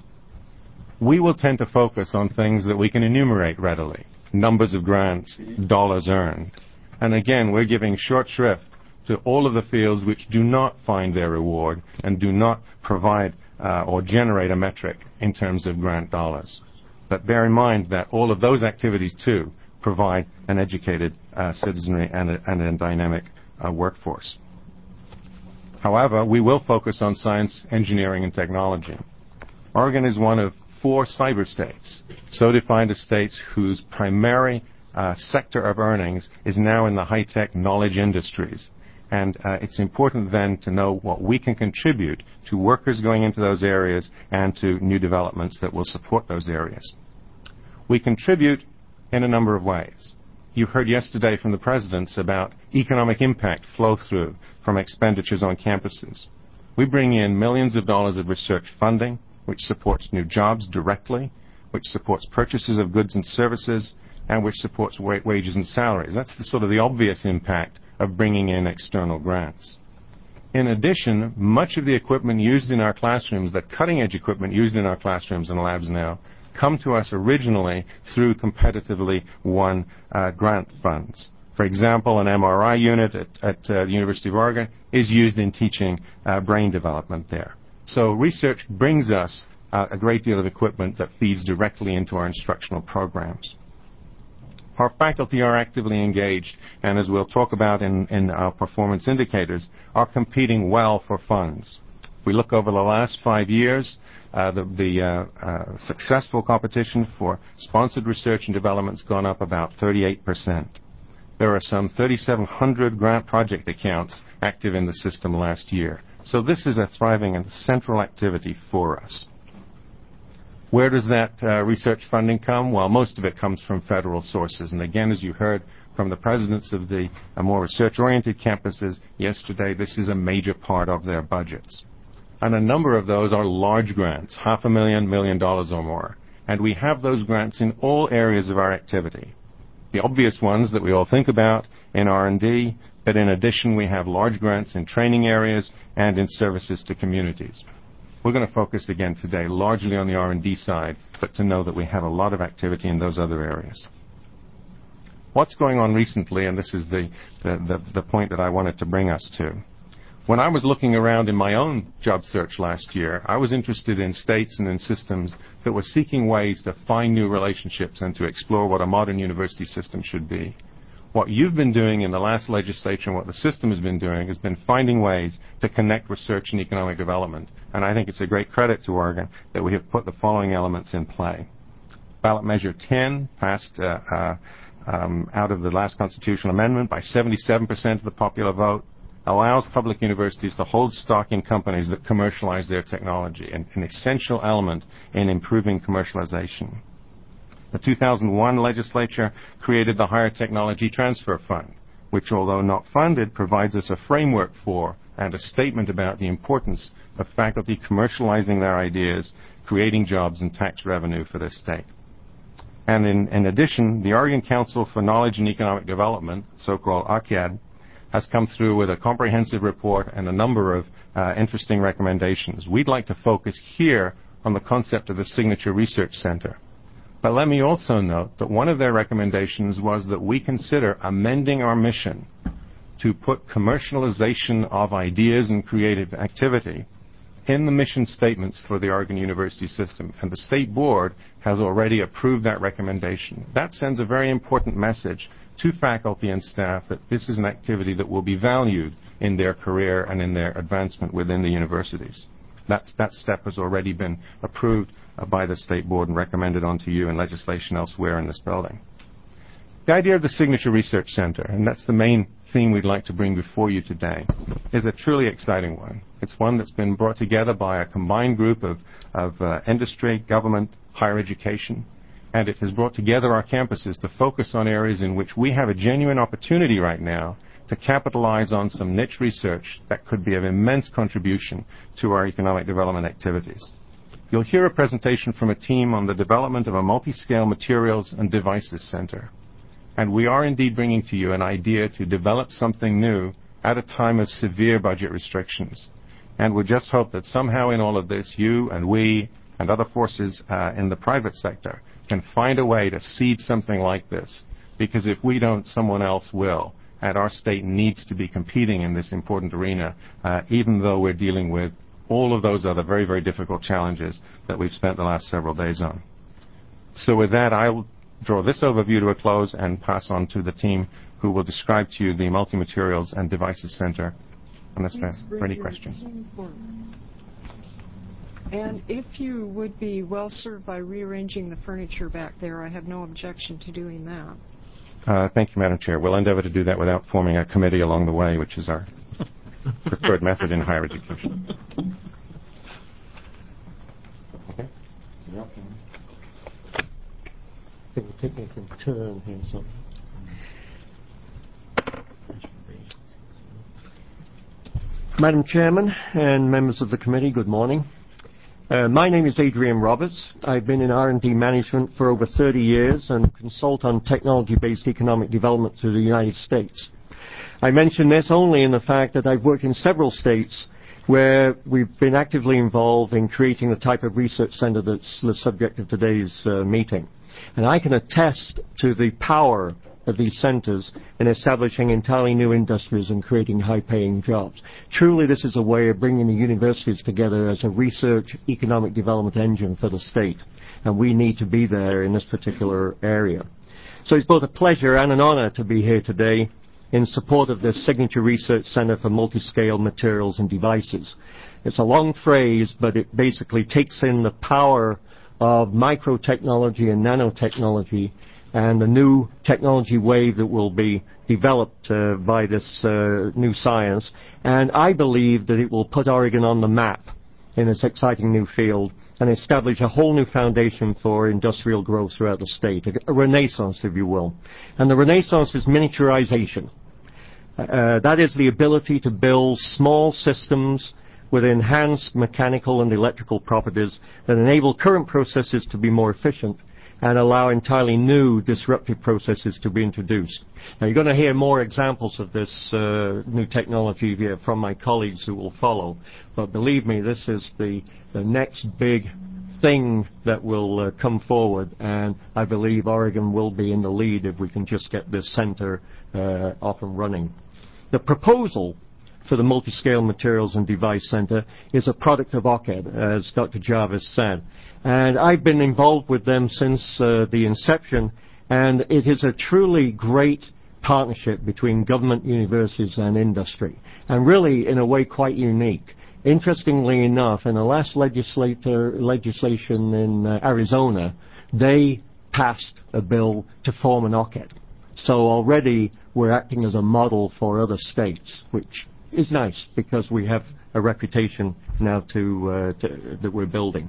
We will tend to focus on things that we can enumerate readily, numbers of grants, dollars earned. And again, we're giving short shrift to all of the fields which do not find their reward and do not provide or generate a metric in terms of grant dollars. But bear in mind that all of those activities, too, provide an educated citizenry and a dynamic workforce. However, we will focus on science, engineering, and technology. Oregon is one of 4 cyber states, so defined as states whose primary sector of earnings is now in the high-tech knowledge industries. And it's important then to know what we can contribute to workers going into those areas and to new developments that will support those areas. We contribute in a number of ways. You heard yesterday from the presidents about economic impact flow through from expenditures on campuses. We bring in millions of dollars of research funding, which supports new jobs directly, which supports purchases of goods and services, and which supports wages and salaries. That's the sort of the obvious impact of bringing in external grants. In addition, much of the equipment used in our classrooms, the cutting-edge equipment used in our classrooms and labs now, come to us originally through competitively won grant funds. For example, an MRI unit at the University of Oregon is used in teaching brain development there. So research brings us a great deal of equipment that feeds directly into our instructional programs. Our faculty are actively engaged, and as we'll talk about in our performance indicators, are competing well for funds. If we look over the last 5 years, the successful competition for sponsored research and development has gone up about 38%. There are some 3,700 grant project accounts active in the system last year. So this is a thriving and central activity for us. Where does that research funding come? Well, most of it comes from federal sources. And again, as you heard from the presidents of the more research-oriented campuses yesterday, this is a major part of their budgets. And a number of those are large grants, $500,000, $1 million or more. And we have those grants in all areas of our activity. The obvious ones that we all think about in R&D, but in addition we have large grants in training areas and in services to communities. We're going to focus again today largely on the R&D side, but to know that we have a lot of activity in those other areas. What's going on recently, and this is the point that I wanted to bring us to. When I was looking around in my own job search last year, I was interested in states and in systems that were seeking ways to find new relationships and to explore what a modern university system should be. What you've been doing in the last legislature and what the system has been doing has been finding ways to connect research and economic development. And I think it's a great credit to Oregon that we have put the following elements in play. Ballot Measure 10 passed out of the last constitutional amendment by 77% of the popular vote, allows public universities to hold stock in companies that commercialize their technology, an essential element in improving commercialization. The 2001 legislature created the Higher Technology Transfer Fund, which, although not funded, provides us a framework for and a statement about the importance of faculty commercializing their ideas, creating jobs and tax revenue for this state. And in addition, the Oregon Council for Knowledge and Economic Development, so-called OCAD, has come through with a comprehensive report and a number of interesting recommendations. We'd like to focus here on the concept of the Signature Research Center. But let me also note that one of their recommendations was that we consider amending our mission to put commercialization of ideas and creative activity in the mission statements for the Oregon University system. And the State Board has already approved that recommendation. That sends a very important message to faculty and staff that this is an activity that will be valued in their career and in their advancement within the universities. That step has already been approved by the State Board and recommended onto you in legislation elsewhere in this building. The idea of the Signature Research Center, and that's the main theme we'd like to bring before you today, is a truly exciting one. It's one that's been brought together by a combined group of industry, government, higher education, and it has brought together our campuses to focus on areas in which we have a genuine opportunity right now to capitalize on some niche research that could be of immense contribution to our economic development activities. You'll hear a presentation from a team on the development of a multi-scale materials and devices center. And we are indeed bringing to you an idea to develop something new at a time of severe budget restrictions. And we just hope that somehow in all of this, you and we and other forces in the private sector can find a way to seed something like this. Because if we don't, someone else will. And our state needs to be competing in this important arena, even though we're dealing with all of those other very, very difficult challenges that we've spent the last several days on. So with that, I'll draw this overview to a close and pass on to the team who will describe to you the Multi-Materials and Devices Center, unless there are any questions. And if you would be well served by rearranging the furniture back there, I have no objection to doing that. Thank you, Madam Chair. We'll endeavor to do that without forming a committee along the way, which is our preferred method in higher education. Okay. I think we're taking a turn here, so. Madam Chairman and members of the committee, good morning. My name is Adrian Roberts. I've been in R&D management for over 30 years and consult on technology-based economic development through the United States. I mention this only in the fact that I've worked in several states where we've been actively involved in creating the type of research center that's the subject of today's meeting. And I can attest to the power of these centers in establishing entirely new industries and creating high-paying jobs. Truly, this is a way of bringing the universities together as a research economic development engine for the state, and we need to be there in this particular area. So it's both a pleasure and an honor to be here today in support of the Signature Research Center for Multiscale Materials and Devices. It's a long phrase, but it basically takes in the power of microtechnology and nanotechnology and the new technology wave that will be developed by this new science. And I believe that it will put Oregon on the map in this exciting new field and establish a whole new foundation for industrial growth throughout the state, a renaissance, if you will. And the renaissance is miniaturization. That is the ability to build small systems with enhanced mechanical and electrical properties that enable current processes to be more efficient and allow entirely new disruptive processes to be introduced. Now, you're going to hear more examples of this new technology here from my colleagues who will follow. But believe me, this is the next big thing that will come forward, and I believe Oregon will be in the lead if we can just get this center off and running. The proposal for the Multiscale Materials and Device Center is a product of OCED, as Dr. Jarvis said. And I've been involved with them since the inception, and it is a truly great partnership between government, universities, and industry, and really, in a way, quite unique. Interestingly enough, in the last legislation in Arizona, they passed a bill to form an OCED. So already we're acting as a model for other states, which is nice because we have a reputation now that we're building.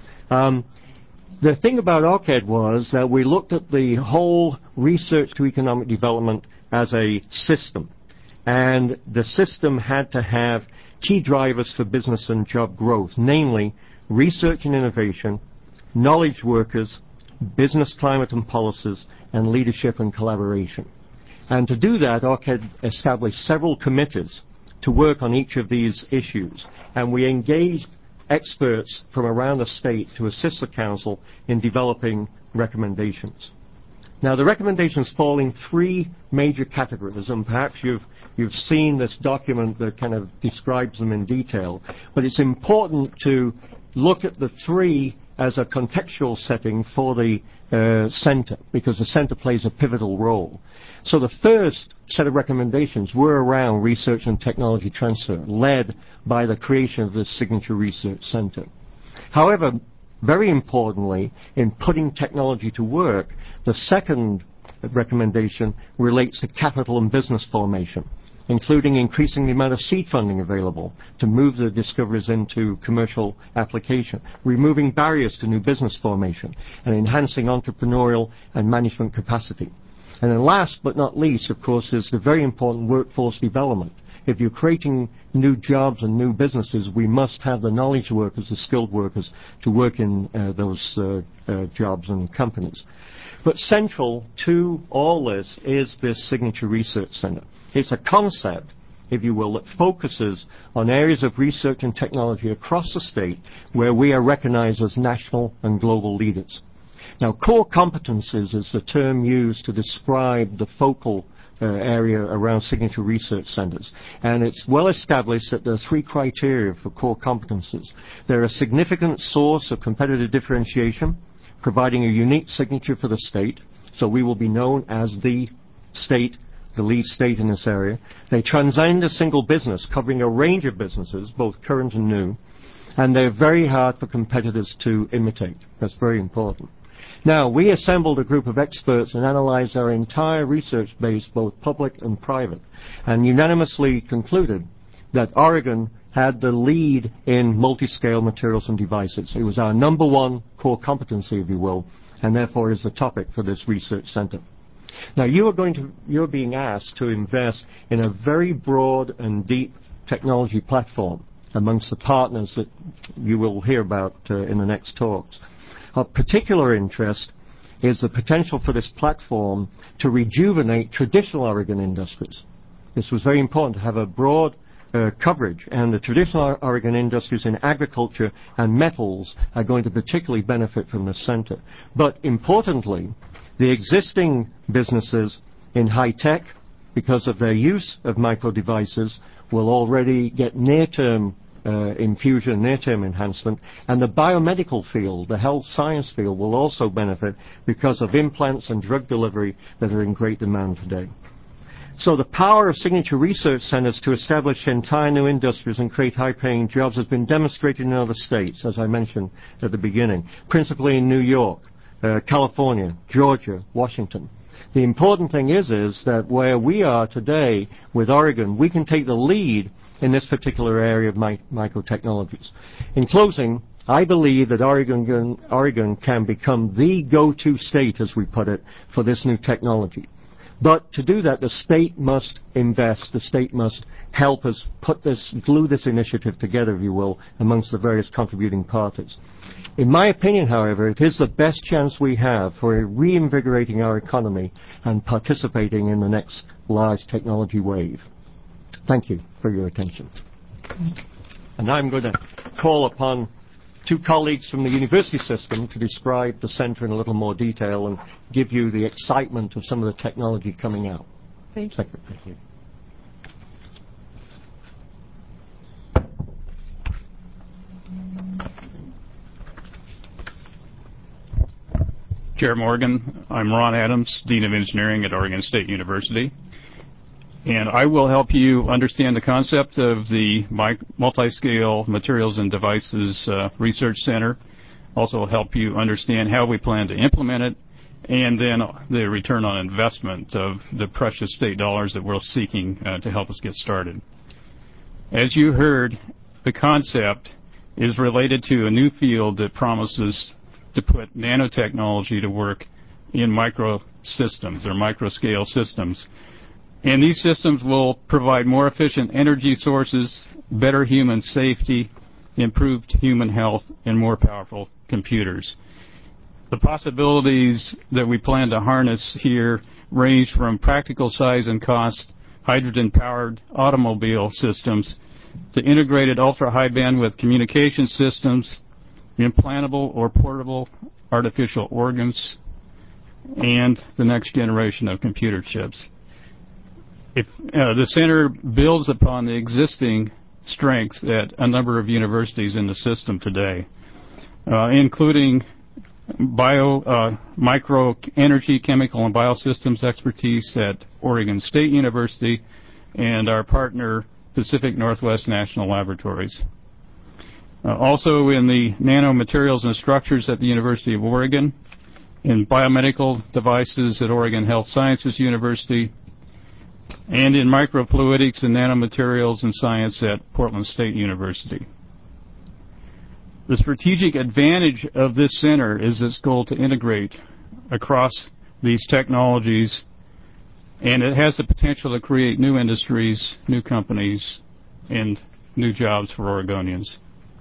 The thing about OCED was that we looked at the whole research to economic development as a system. And the system had to have key drivers for business and job growth, namely research and innovation, knowledge workers, business climate and policies, and leadership and collaboration. And to do that, OCED established several committees to work on each of these issues. And we engaged experts from around the state to assist the council in developing recommendations. Now, the recommendations fall in three major categories, and perhaps you've seen this document that kind of describes them in detail, but it's important to look at the three as a contextual setting for the center, because the center plays a pivotal role. So the first set of recommendations were around research and technology transfer, led by the creation of the Signature Research Center. However, very importantly, in putting technology to work, the second recommendation relates to capital and business formation, including increasing the amount of seed funding available to move the discoveries into commercial application, removing barriers to new business formation, and enhancing entrepreneurial and management capacity. And then last but not least, of course, is the very important workforce development. If you're creating new jobs and new businesses, we must have the knowledge workers, the skilled workers, to work in those jobs and companies. But central to all this is this Signature Research Center. It's a concept, if you will, that focuses on areas of research and technology across the state where we are recognized as national and global leaders. Now, core competencies is the term used to describe the focal area around Signature Research Centers. And it's well established that there are three criteria for core competencies. They're a significant source of competitive differentiation, providing a unique signature for the state, so we will be known as the state, the lead state in this area. They transcend a single business, covering a range of businesses, both current and new. and they're very hard for competitors to imitate. That's very important. Now, we assembled a group of experts and analyzed our entire research base, both public and private, and unanimously concluded that Oregon had the lead in multi-scale materials and devices. It was our number one core competency, if you will, and therefore is the topic for this research center. Now, you're being asked to invest in a very broad and deep technology platform amongst the partners that you will hear about in the next talks. Of particular interest is the potential for this platform to rejuvenate traditional Oregon industries. This was very important to have a broad coverage, and the traditional Oregon industries in agriculture and metals are going to particularly benefit from this center. But importantly, the existing businesses in high tech, because of their use of micro devices, will already get near-term infusion, near-term enhancement, and the biomedical field, the health science field, will also benefit because of implants and drug delivery that are in great demand today. So the power of signature research centers to establish entire new industries and create high-paying jobs has been demonstrated in other states, as I mentioned at the beginning, principally in New York, California, Georgia, Washington. The important thing is that where we are today with Oregon, we can take the lead in this particular area of microtechnologies. In closing, I believe that Oregon can become the go-to state, as we put it, for this new technology. But to do that, the state must invest. The state must help us glue this initiative together, if you will, amongst the various contributing parties. In my opinion, however, it is the best chance we have for reinvigorating our economy and participating in the next large technology wave. Thank you for your attention. And now I'm going to call upon two colleagues from the university system to describe the center in a little more detail and give you the excitement of some of the technology coming out. Thank you. Thank you. Chair Morgan, I'm Ron Adams, Dean of Engineering at Oregon State University. And I will help you understand the concept of the Multi-Scale Materials and Devices Research Center. Also help you understand how we plan to implement it, and then the return on investment of the precious state dollars that we're seeking to help us get started. As you heard, the concept is related to a new field that promises to put nanotechnology to work in microsystems or microscale systems. And these systems will provide more efficient energy sources, better human safety, improved human health, and more powerful computers. The possibilities that we plan to harness here range from practical size and cost, hydrogen-powered automobile systems, to integrated ultra-high bandwidth communication systems, implantable or portable artificial organs, and the next generation of computer chips. The center builds upon the existing strengths at a number of universities in the system today, including micro energy, chemical, and biosystems expertise at Oregon State University and our partner Pacific Northwest National Laboratories. Also in the nanomaterials and structures at the University of Oregon, in biomedical devices at Oregon Health Sciences University, and in microfluidics and nanomaterials and science at Portland State University. The strategic advantage of this center is its goal to integrate across these technologies, and it has the potential to create new industries, new companies, and new jobs for Oregonians.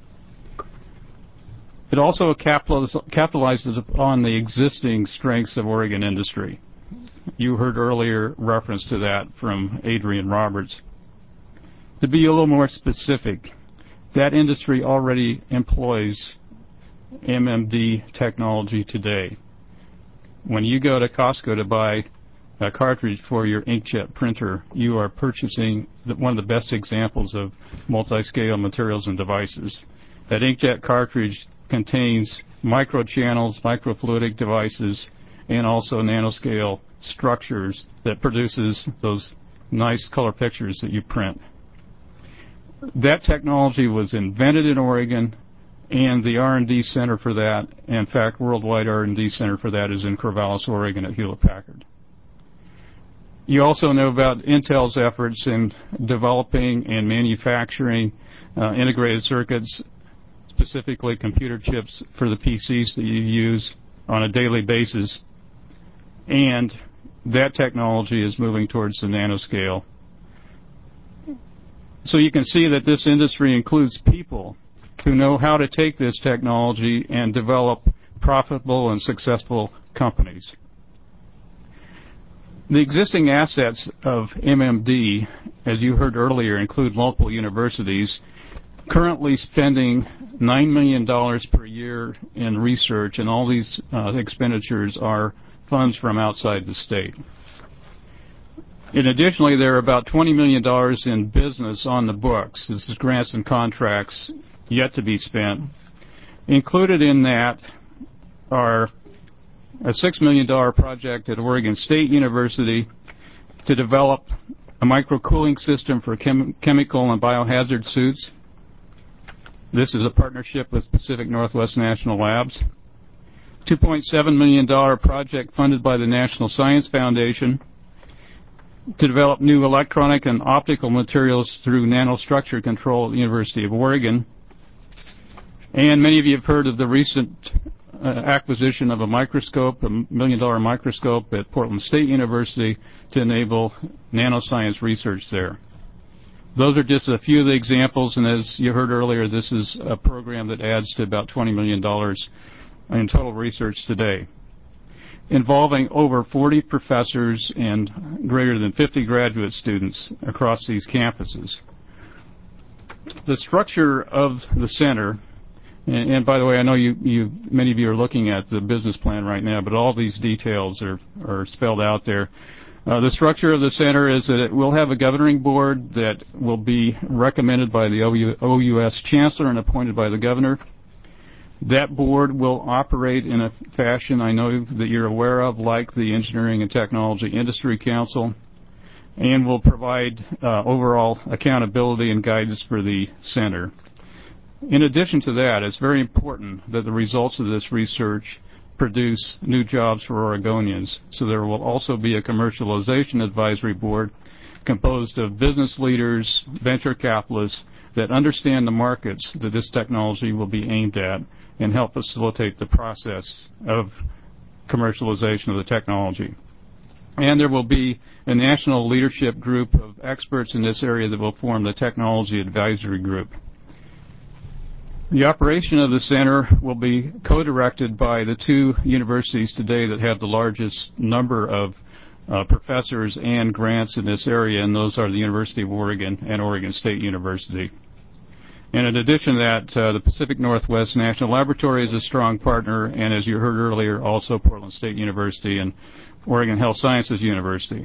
It also capitalizes upon the existing strengths of Oregon industry. You heard earlier reference to that from Adrian Roberts. To be a little more specific, that industry already employs MMD technology today. When you go to Costco to buy a cartridge for your inkjet printer, you are purchasing one of the best examples of multi-scale materials and devices. That inkjet cartridge contains microchannels, microfluidic devices, and also nanoscale structures that produces those nice color pictures that you print. That technology was invented in Oregon and the R&D center for that, in fact, worldwide R&D center for that is in Corvallis, Oregon at Hewlett-Packard. You also know about Intel's efforts in developing and manufacturing integrated circuits, specifically computer chips for the PCs that you use on a daily basis, and that technology is moving towards the nanoscale. So you can see that this industry includes people who know how to take this technology and develop profitable and successful companies. The existing assets of MMD, as you heard earlier, include multiple universities currently spending $9 million per year in research, and all these expenditures are funds from outside the state. And additionally, there are about $20 million in business on the books. This is grants and contracts yet to be spent. Included in that are a $6 million project at Oregon State University to develop a microcooling system for chemical and biohazard suits. This is a partnership with Pacific Northwest National Labs. $2.7 million project funded by the National Science Foundation to develop new electronic and optical materials through nanostructure control at the University of Oregon. And many of you have heard of the recent acquisition of a microscope, a $1 million microscope at Portland State University to enable nanoscience research there. Those are just a few of the examples, and as you heard earlier, this is a program that adds to about $20 million in total research today, involving over 40 professors and greater than 50 graduate students across these campuses. The structure of the center, and by the way, I know many of you are looking at the business plan right now, but all these details are spelled out there. The structure of the center is that it will have a governing board that will be recommended by the OUS chancellor and appointed by the governor. That board will operate in a fashion I know that you're aware of, like the Engineering and Technology Industry Council, and will provide overall accountability and guidance for the center. In addition to that, it's very important that the results of this research produce new jobs for Oregonians. So there will also be a commercialization advisory board composed of business leaders, venture capitalists that understand the markets that this technology will be aimed at and help facilitate the process of commercialization of the technology. And there will be a national leadership group of experts in this area that will form the Technology Advisory Group. The operation of the center will be co-directed by the two universities today that have the largest number of professors and grants in this area, and those are the University of Oregon and Oregon State University. And in addition to that, the Pacific Northwest National Laboratory is a strong partner, and as you heard earlier, also Portland State University and Oregon Health Sciences University.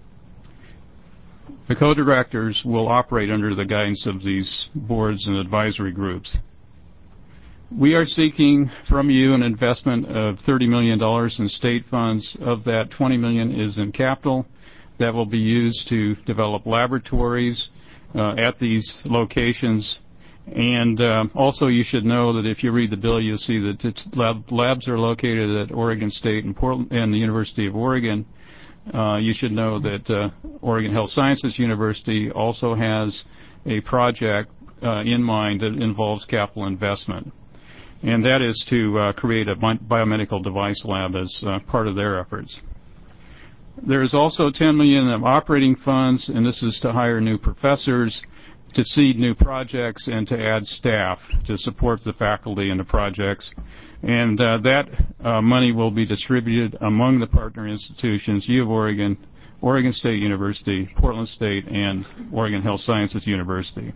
The co-directors will operate under the guidance of these boards and advisory groups. We are seeking from you an investment of $30 million in state funds. Of that, $20 million is in capital that will be used to develop laboratories at these locations. And also you should know that if you read the bill, you'll see that labs are located at Oregon State and Portland and the University of Oregon. You should know that Oregon Health Sciences University also has a project in mind that involves capital investment. And that is to create a biomedical device lab as part of their efforts. There is also $10 million of operating funds, and this is to hire new professors, to seed new projects, and to add staff to support the faculty and the projects. And that money will be distributed among the partner institutions, U of Oregon, Oregon State University, Portland State, and Oregon Health Sciences University.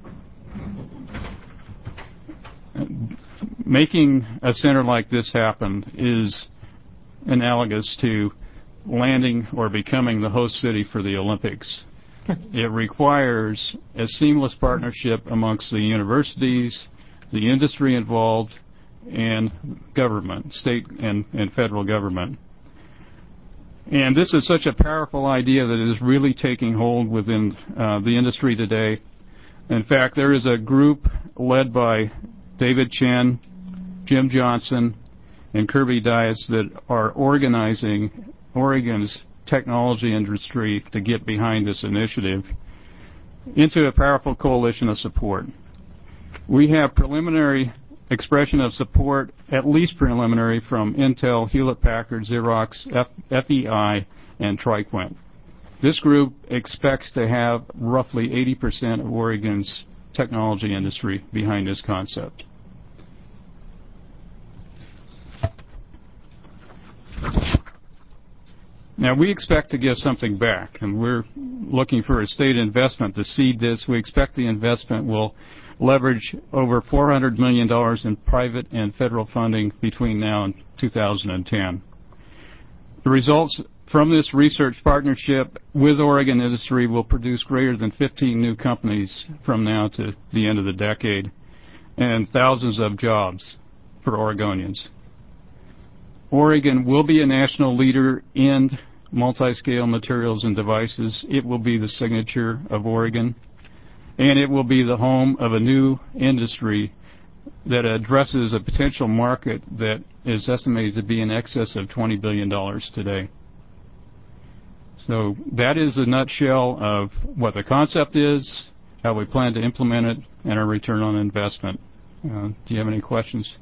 Making a center like this happen is analogous to landing or becoming the host city for the Olympics. It requires a seamless partnership amongst the universities, the industry involved, and government, state and federal government. And this is such a powerful idea that it is really taking hold within the industry today. In fact, there is a group led by David Chen, Jim Johnson, and Kirby Dias that are organizing Oregon's technology industry to get behind this initiative into a powerful coalition of support. We have preliminary expression of support, at least preliminary, from Intel, Hewlett-Packard, Xerox, FEI, and TriQuint. This group expects to have roughly 80% of Oregon's technology industry behind this concept. Now, we expect to give something back, and we're looking for a state investment to seed this. We expect the investment will leverage over $400 million in private and federal funding between now and 2010. The results from this research partnership with Oregon industry will produce greater than 15 new companies from now to the end of the decade and thousands of jobs for Oregonians. Oregon will be a national leader in multi-scale materials and devices. It will be the signature of Oregon, and it will be the home of a new industry that addresses a potential market that is estimated to be in excess of $20 billion today. So that is a nutshell of what the concept is, how we plan to implement it, and our return on investment. Do you have any questions?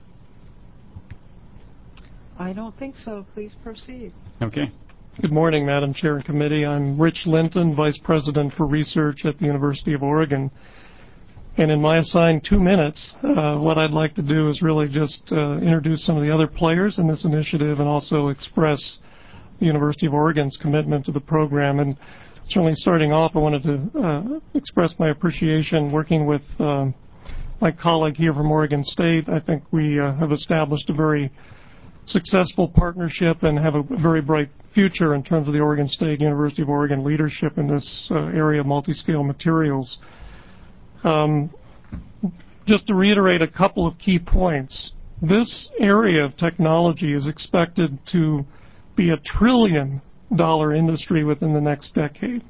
I don't think so. Please proceed. Okay. Good morning, Madam Chair and Committee. I'm Rich Linton, Vice President for Research at the University of Oregon. And in my assigned 2 minutes, what I'd like to do is really just introduce some of the other players in this initiative and also express the University of Oregon's commitment to the program. And certainly starting off, I wanted to express my appreciation working with my colleague here from Oregon State. I think we have established a very successful partnership and have a very bright future in terms of the Oregon State University of Oregon leadership in this area of multi-scale materials. Just to reiterate a couple of key points, this area of technology is expected to be a $1 trillion industry within the next decade.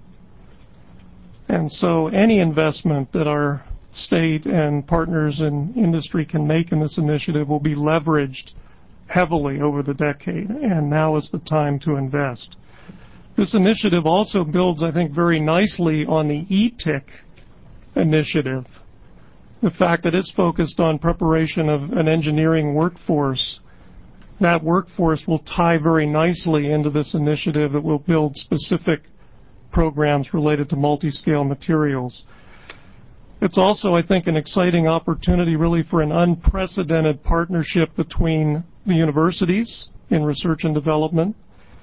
And so any investment that our state and partners in industry can make in this initiative will be leveraged heavily over the decade, and now is the time to invest. This initiative also builds, I think, very nicely on the ETIC initiative. The fact that it's focused on preparation of an engineering workforce, that workforce will tie very nicely into this initiative that will build specific programs related to multi-scale materials. It's also, I think, an exciting opportunity really for an unprecedented partnership between the universities in research and development.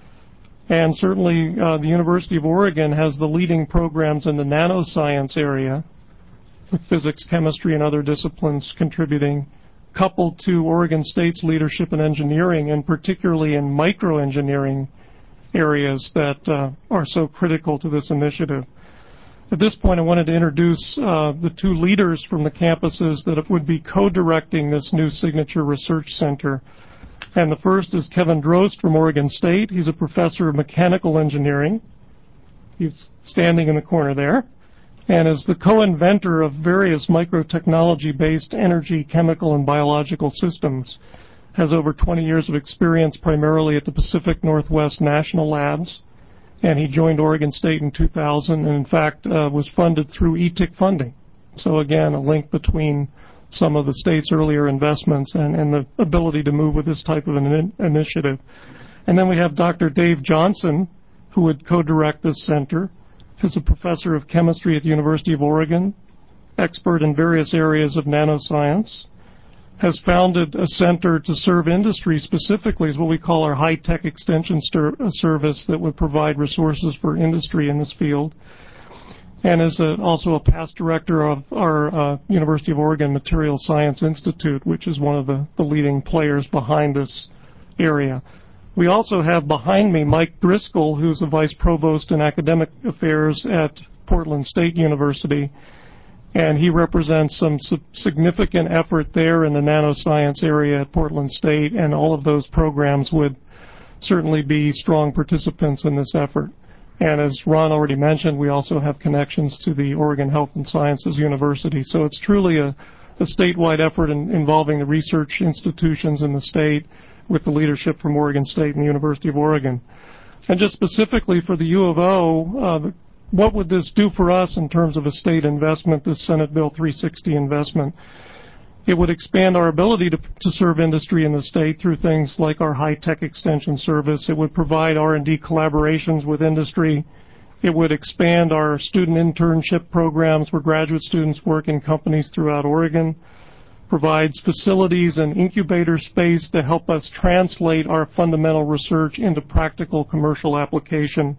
And certainly the University of Oregon has the leading programs in the nanoscience area, with physics, chemistry, and other disciplines contributing, coupled to Oregon State's leadership in engineering, and particularly in microengineering areas that are so critical to this initiative. At this point, I wanted to introduce the two leaders from the campuses that would be co-directing this new Signature Research Center. And the first is Kevin Drost from Oregon State. He's a professor of mechanical engineering. He's standing in the corner there, and is the co-inventor of various microtechnology-based energy, chemical, and biological systems. Has over 20 years of experience primarily at the Pacific Northwest National Labs, and he joined Oregon State in 2000 and, in fact, was funded through ETIC funding. So, again, a link between some of the state's earlier investments and the ability to move with this type of an initiative. And then we have Dr. Dave Johnson, who would co-direct this center. He's a professor of chemistry at the University of Oregon, expert in various areas of nanoscience, has founded a center to serve industry specifically, is what we call our high-tech extension service that would provide resources for industry in this field, and is also a past director of our University of Oregon Material Science Institute, which is one of the leading players behind this area. We also have behind me Mike Driscoll, who's the Vice Provost in Academic Affairs at Portland State University, and he represents some significant effort there in the nanoscience area at Portland State, and all of those programs would certainly be strong participants in this effort. And as Ron already mentioned, we also have connections to the Oregon Health and Sciences University. So it's truly a a statewide effort involving the research institutions in the state with the leadership from Oregon State and the University of Oregon. And just specifically for the U of O, what would this do for us in terms of a state investment, this Senate Bill 360 investment? It would expand our ability to serve industry in the state through things like our high-tech extension service. It would provide R&D collaborations with industry. It would expand our student internship programs where graduate students work in companies throughout Oregon, provides facilities and incubator space to help us translate our fundamental research into practical commercial application.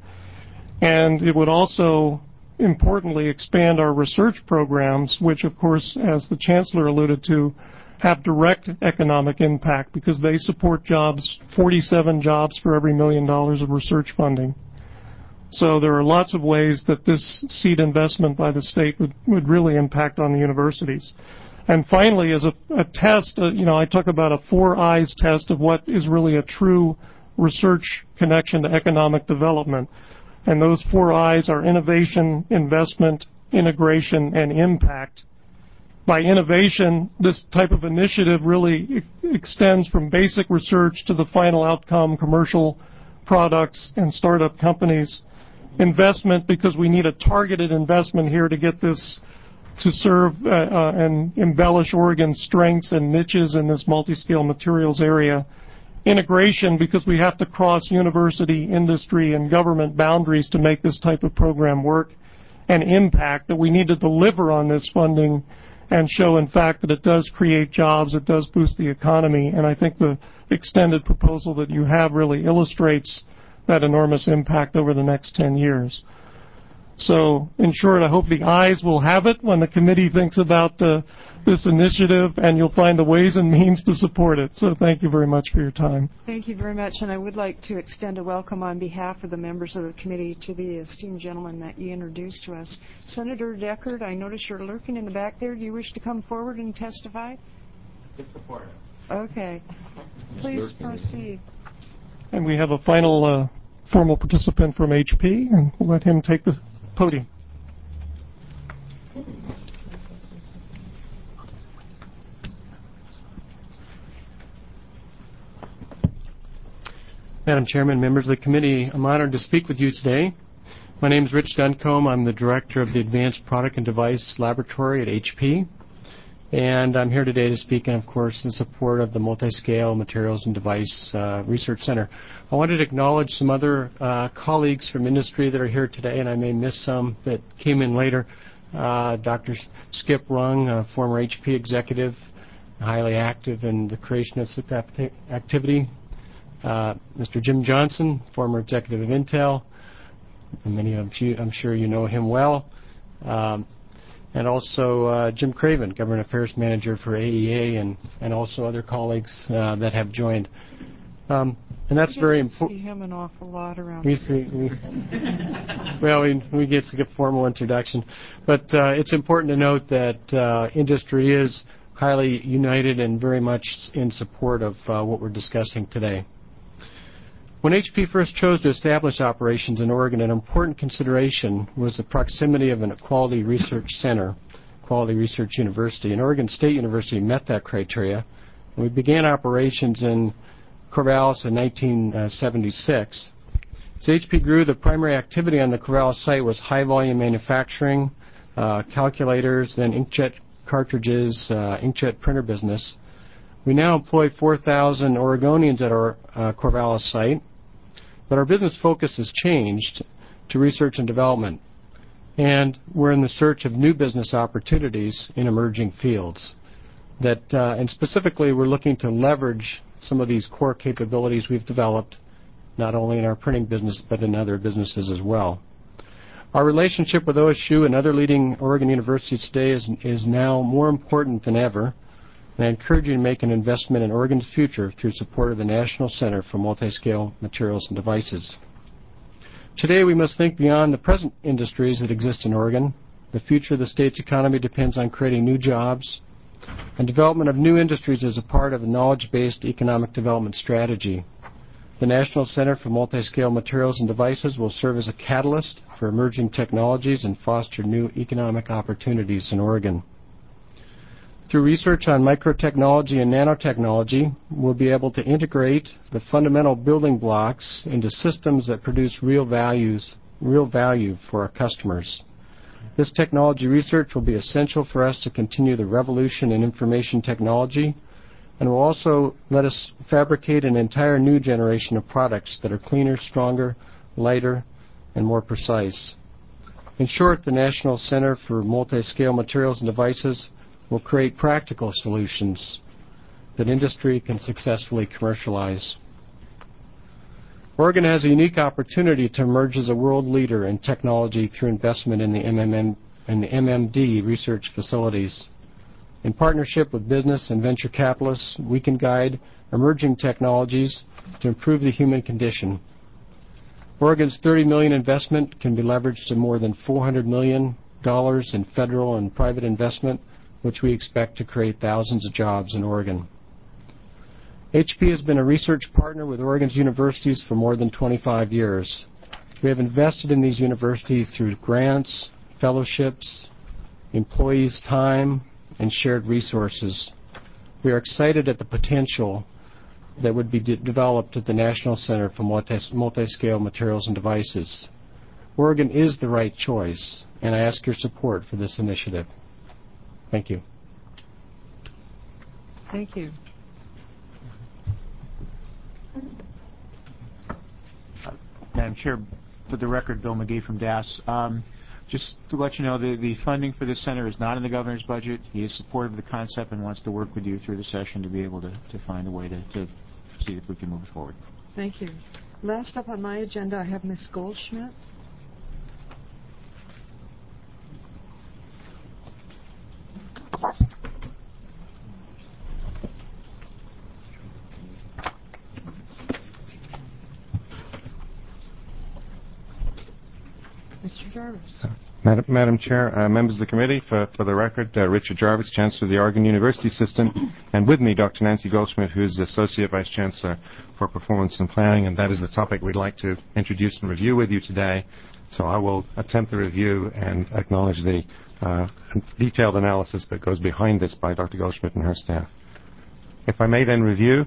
And it would also, importantly, expand our research programs, which, of course, as the Chancellor alluded to, have direct economic impact because they support jobs, 47 jobs for every $1 million of research funding. So there are lots of ways that this seed investment by the state would really impact on the universities. And finally, as a test, I talk about a 4 I's test of what is really a true research connection to economic development. And those 4 I's are innovation, investment, integration, and impact. By innovation, this type of initiative really extends from basic research to the final outcome, commercial products and startup companies. Investment, because we need a targeted investment here to get this to serve and embellish Oregon's strengths and niches in this multi-scale materials area. Integration, because we have to cross university, industry, and government boundaries to make this type of program work. And impact, that we need to deliver on this funding and show, in fact, that it does create jobs, it does boost the economy. And I think the extended proposal that you have really illustrates that enormous impact over the next 10 years. So, in short, I hope the I's will have it when the committee thinks about this initiative, and you'll find the ways and means to support it. So thank you very much for your time. Thank you very much, and I would like to extend a welcome on behalf of the members of the committee to the esteemed gentleman that you introduced to us. Senator Deckard, I notice you're lurking in the back there. Do you wish to come forward and testify? Good support. Okay. Please proceed. And we have a final formal participant from HP, and we'll let him take the podium. Madam Chairman, members of the committee, I'm honored to speak with you today. My name is Rich Duncombe. I'm the director of the Advanced Product and Device Laboratory at HP. And I'm here today to speak, of course, in support of the Multiscale Materials and Device Research Center. I wanted to acknowledge some other colleagues from industry that are here today, and I may miss some that came in later. Dr. Skip Rung, a former HP executive, highly active in the creation of SIP activity. Mr. Jim Johnson, former executive of Intel. Many of you, I'm sure you know him well. And also Jim Craven, Government Affairs Manager for AEA, and also other colleagues that have joined. And that's very important. We see him an awful lot around we get to get formal introduction. But it's important to note that industry is highly united and very much in support of what we're discussing today. When HP first chose to establish operations in Oregon, an important consideration was the proximity of a quality research center, Quality Research University. And Oregon State University met that criteria. And we began operations in Corvallis in 1976. As HP grew, the primary activity on the Corvallis site was high-volume manufacturing, calculators, then inkjet cartridges, inkjet printer business. We now employ 4,000 Oregonians at our Corvallis site. But our business focus has changed to research and development, and we're in the search of new business opportunities in emerging fields. And specifically, we're looking to leverage some of these core capabilities we've developed, not only in our printing business, but in other businesses as well. Our relationship with OSU and other leading Oregon universities today is now more important than ever. And I encourage you to make an investment in Oregon's future through support of the National Center for Multiscale Materials and Devices. Today, we must think beyond the present industries that exist in Oregon. The future of the state's economy depends on creating new jobs, and development of new industries is a part of a knowledge-based economic development strategy. The National Center for Multiscale Materials and Devices will serve as a catalyst for emerging technologies and foster new economic opportunities in Oregon. Through research on microtechnology and nanotechnology, we'll be able to integrate the fundamental building blocks into systems that produce real value for our customers. This technology research will be essential for us to continue the revolution in information technology, and will also let us fabricate an entire new generation of products that are cleaner, stronger, lighter, and more precise. In short, the National Center for Multi-Scale Materials and Devices will create practical solutions that industry can successfully commercialize. Oregon has a unique opportunity to emerge as a world leader in technology through investment in the MMD research facilities. In partnership with business and venture capitalists, we can guide emerging technologies to improve the human condition. Oregon's $30 million investment can be leveraged to more than $400 million in federal and private investment, which we expect to create thousands of jobs in Oregon. HP has been a research partner with Oregon's universities for more than 25 years. We have invested in these universities through grants, fellowships, employees' time, and shared resources. We are excited at the potential that would be developed at the National Center for Multi-Scale Materials and Devices. Oregon is the right choice, and I ask your support for this initiative. Thank you. Thank you. Madam Chair, for the record, Bill McGee from DAS. Just to let you know, the funding for this center is not in the governor's budget. He is supportive of the concept and wants to work with you through the session to be able to find a way to see if we can move it forward. Thank you. Last up on my agenda, I have Ms. Goldschmidt. Mr. Jarvis. Madam Chair, members of the committee, for the record, Richard Jarvis, Chancellor of the Oregon University System, and with me, Dr. Nancy Goldschmidt, who is the Associate Vice Chancellor for Performance and Planning, and that is the topic we'd like to introduce and review with you today. So I will attempt the review and acknowledge the detailed analysis that goes behind this by Dr. Goldschmidt and her staff. If I may then review,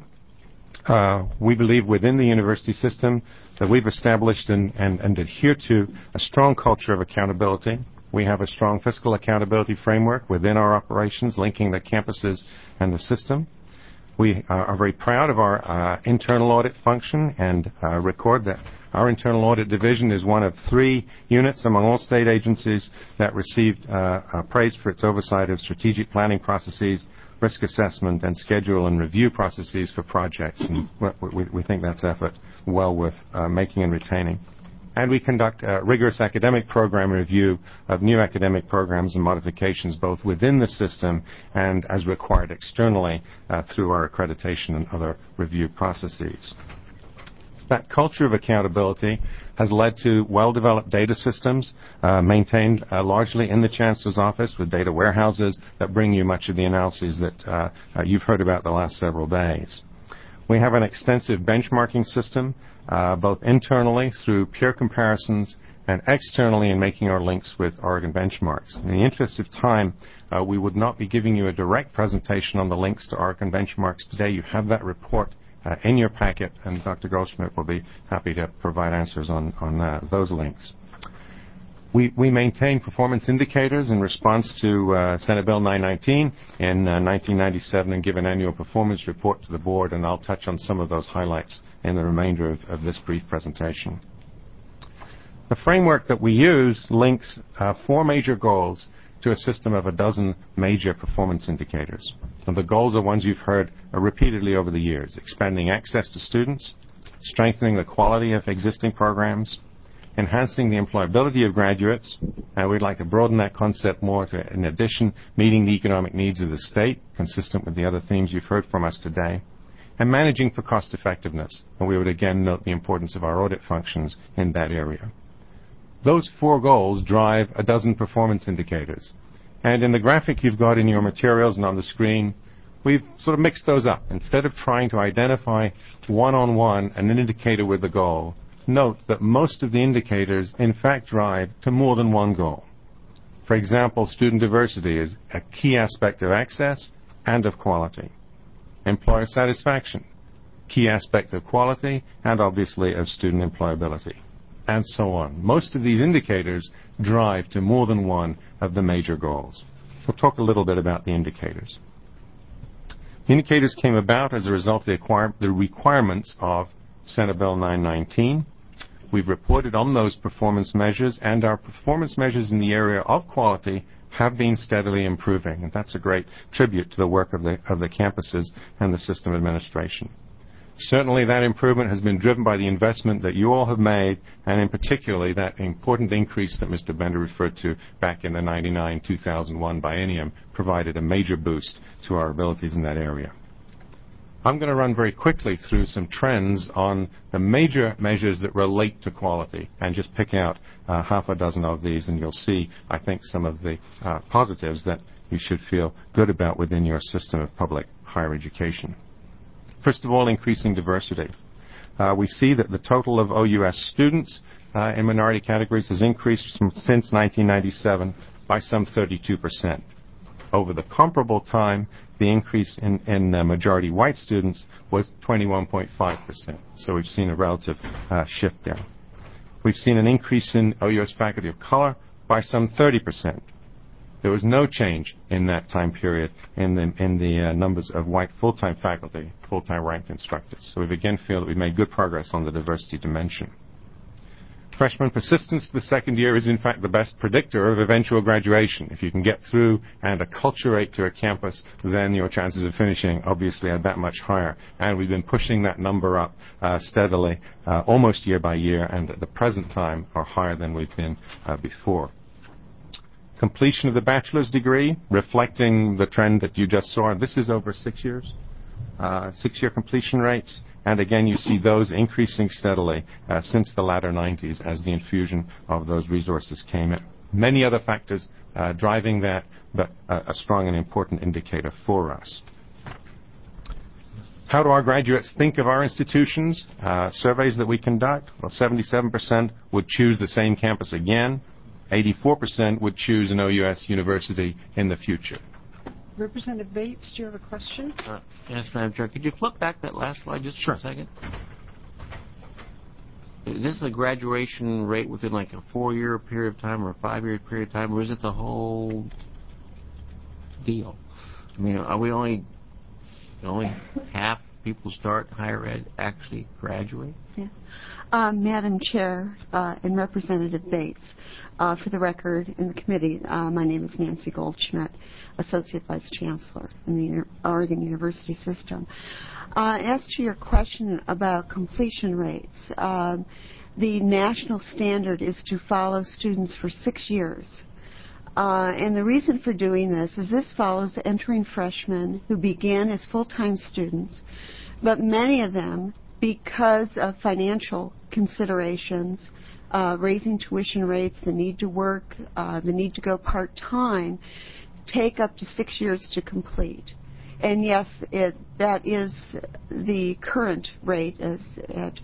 we believe within the university system that we've established and adhere to a strong culture of accountability. We have a strong fiscal accountability framework within our operations, linking the campuses and the system. We are very proud of our internal audit function and record that our internal audit division is one of 3 units among all state agencies that received praise for its oversight of strategic planning processes, risk assessment, and schedule and review processes for projects. And we think that's effort well worth making and retaining. And we conduct a rigorous academic program review of new academic programs and modifications both within the system and as required externally through our accreditation and other review processes. That culture of accountability has led to well-developed data systems maintained largely in the Chancellor's office with data warehouses that bring you much of the analyses that you've heard about the last several days. We have an extensive benchmarking system, both internally through peer comparisons and externally in making our links with Oregon benchmarks. In the interest of time, we would not be giving you a direct presentation on the links to Oregon benchmarks today. You have that report in your packet, and Dr. Goldschmidt will be happy to provide answers on those links. We maintain performance indicators in response to Senate Bill 919 in 1997 and give an annual performance report to the board, and I'll touch on some of those highlights in the remainder of this brief presentation. The framework that we use links 4 major goals to a system of a dozen major performance indicators. And the goals are ones you've heard repeatedly over the years: expanding access to students, strengthening the quality of existing programs, enhancing the employability of graduates, and we'd like to broaden that concept more to, in addition, meeting the economic needs of the state, consistent with the other themes you've heard from us today, and managing for cost effectiveness. And we would again note the importance of our audit functions in that area. Those 4 goals drive a dozen performance indicators. And in the graphic you've got in your materials and on the screen, we've sort of mixed those up. Instead of trying to identify one-on-one an indicator with the goal, note that most of the indicators in fact drive to more than one goal. For example, student diversity is a key aspect of access and of quality. Employer satisfaction, key aspect of quality and obviously of student employability, and so on. Most of these indicators drive to more than one of the major goals. We'll talk a little bit about the indicators. The indicators came about as a result of the requirements of Senate Bill 919. We've reported on those performance measures, and our performance measures in the area of quality have been steadily improving, and that's a great tribute to the work of the campuses and the system administration. Certainly that improvement has been driven by the investment that you all have made, and in particularly that important increase that Mr. Bender referred to back in the 99-2001 biennium provided a major boost to our abilities in that area. I'm going to run very quickly through some trends on the major measures that relate to quality and just pick out half a dozen of these, and you'll see, I think, some of the positives that you should feel good about within your system of public higher education. First of all, increasing diversity. We see that the total of OUS students in minority categories has increased since 1997 by some 32%. Over the comparable time, the increase in majority white students was 21.5%. So we've seen a relative shift there. We've seen an increase in OUS faculty of color by some 30%. There was no change in that time period in the numbers of white full-time faculty, full-time ranked instructors. So we again feel that we've made good progress on the diversity dimension. Freshman persistence to the second year is in fact the best predictor of eventual graduation. If you can get through and acculturate to a campus, then your chances of finishing obviously are that much higher. And we've been pushing that number up steadily, almost year by year, and at the present time are higher than we've been before. Completion of the bachelor's degree, reflecting the trend that you just saw. This is over 6 years. 6-year completion rates, and again you see those increasing steadily since the latter 90s as the infusion of those resources came in. Many other factors driving that, but a strong and important indicator for us. How do our graduates think of our institutions? Surveys that we conduct, well, 77% would choose the same campus again. 84% would choose an OUS university in the future. Representative Bates, do you have a question? Yes, Madam Chair. Could you flip back that last slide just for a second? Is this a graduation rate within like a 4-year period of time or a 5-year period of time, or is it the whole deal? I mean, are we only half people start higher ed actually graduate? Yes. Madam Chair and Representative Bates, for the record in the committee, my name is Nancy Goldschmidt, Associate Vice Chancellor in the Oregon University System. As to your question about completion rates, the national standard is to follow students for 6 years. And the reason for doing this is this follows entering freshmen who began as full-time students, but many of them, because of financial considerations, raising tuition rates, the need to work, the need to go part-time, take up to 6 years to complete. And yes, that is the current rate is at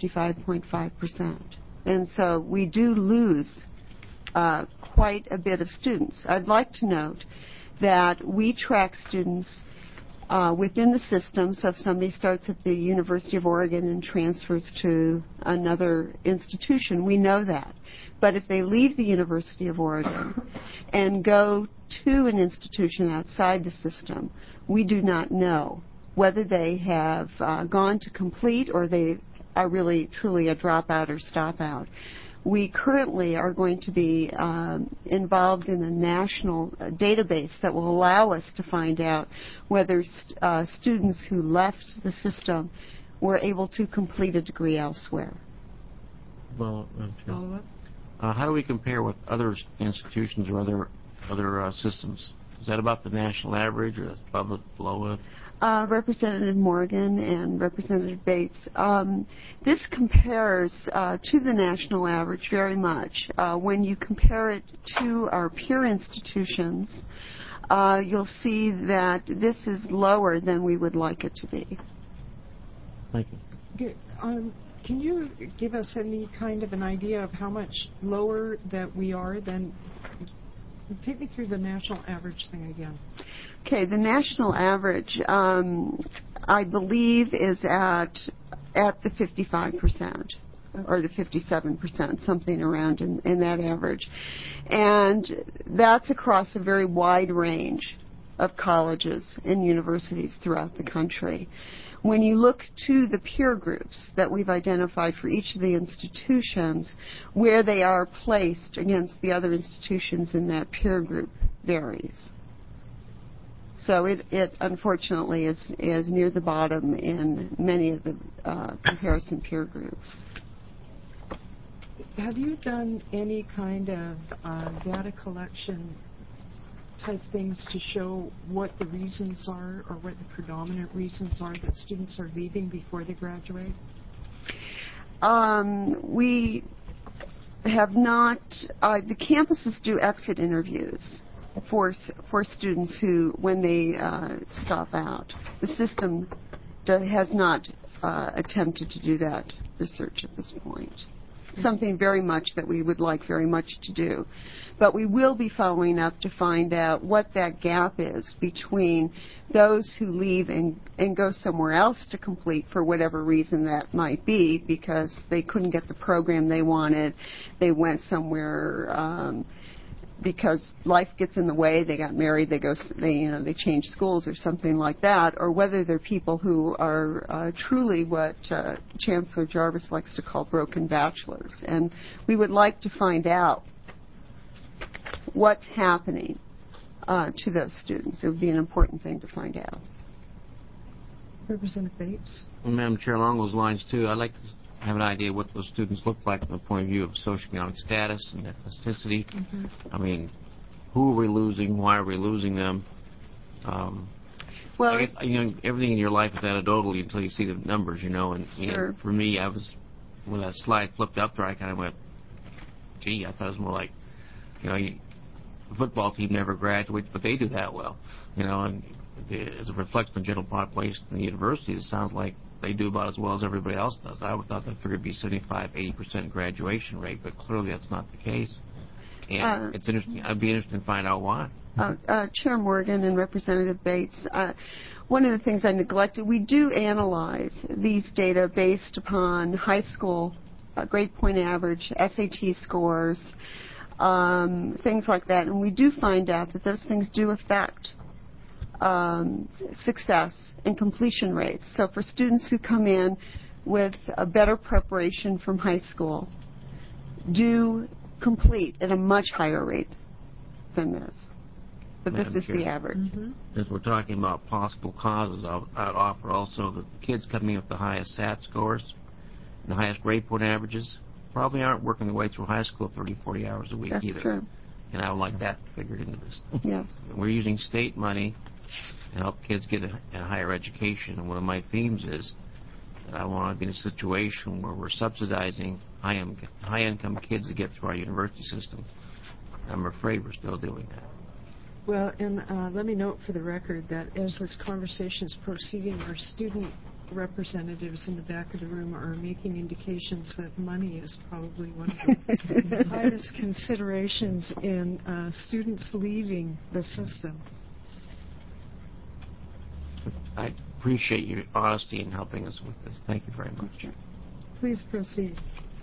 55.5%. And so we do lose quite a bit of students. I'd like to note that we track students within the system. So if somebody starts at the University of Oregon and transfers to another institution, we know that. But if they leave the University of Oregon and go to an institution outside the system, we do not know whether they have gone to complete or they are really truly a dropout or stop out. We currently are going to be involved in a national database that will allow us to find out whether students who left the system were able to complete a degree elsewhere. Well, how do we compare with other institutions or other systems? Is that about the national average or above it, below it? Representative Morgan and Representative Bates, this compares to the national average very much. When you compare it to our peer institutions, you'll see that this is lower than we would like it to be. Thank you. Good. Can you give us any kind of an idea of how much lower that we are than Take me through the national average thing again. Okay, the national average, I believe, is at the 55%. Or the 57%, something around in that average. And that's across a very wide range of colleges and universities throughout the country. When you look to the peer groups that we've identified for each of the institutions, where they are placed against the other institutions in that peer group varies. So it unfortunately is near the bottom in many of the comparison peer groups. Have you done any kind of data collection type things to show what the reasons are or what the predominant reasons are that students are leaving before they graduate? We have not. The campuses do exit interviews for students who, when they stop out. The system has not attempted to do that research at this point. Something very much that we would like very much to do. But we will be following up to find out what that gap is between those who leave and go somewhere else to complete for whatever reason that might be, because they couldn't get the program they wanted, they went somewhere because life gets in the way, they got married, they change schools or something like that, or whether they're people who are truly what Chancellor Jarvis likes to call broken bachelors. And we would like to find out what's happening to those students. It would be an important thing to find out. Representative Bates? Madam Chair, along those lines, too, I'd like to have an idea what those students look like from the point of view of socioeconomic status and ethnicity. Mm-hmm. I mean, who are we losing? Why are we losing them? Well, I guess, everything in your life is anecdotal until you see the numbers, And sure. For me, when that slide flipped up there, I kind of went, gee, I thought it was more like, the football team never graduates, but they do that well. And as a reflection of the general population in the universities, it sounds like they do about as well as everybody else does. I would thought that figure would be 75-80% graduation rate, but clearly that's not the case. And it's interesting. I'd be interested to find out why. Chair Morgan and Representative Bates, one of the things I neglected, we do analyze these data based upon high school grade point average, SAT scores, things like that, and we do find out that those things do affect success and completion rates. So for students who come in with a better preparation from high school, do complete at a much higher rate than this. But Madam this is Chair, the average. Mm-hmm. As we're talking about possible causes, I'd offer also that the kids coming in with the highest SAT scores and the highest grade point averages probably aren't working their way through high school 30, 40 hours a week That's either. true. And I would like that figured into this. Yes. We're using state money to help kids get a higher education, and one of my themes is that I want to be in a situation where we're subsidizing high-income kids to get through our university system. I'm afraid we're still doing that. Well, and let me note for the record that as this conversation is proceeding, our student representatives in the back of the room are making indications that money is probably one of the highest considerations in students leaving the system. I appreciate your honesty in helping us with this. Thank you very much. Please proceed.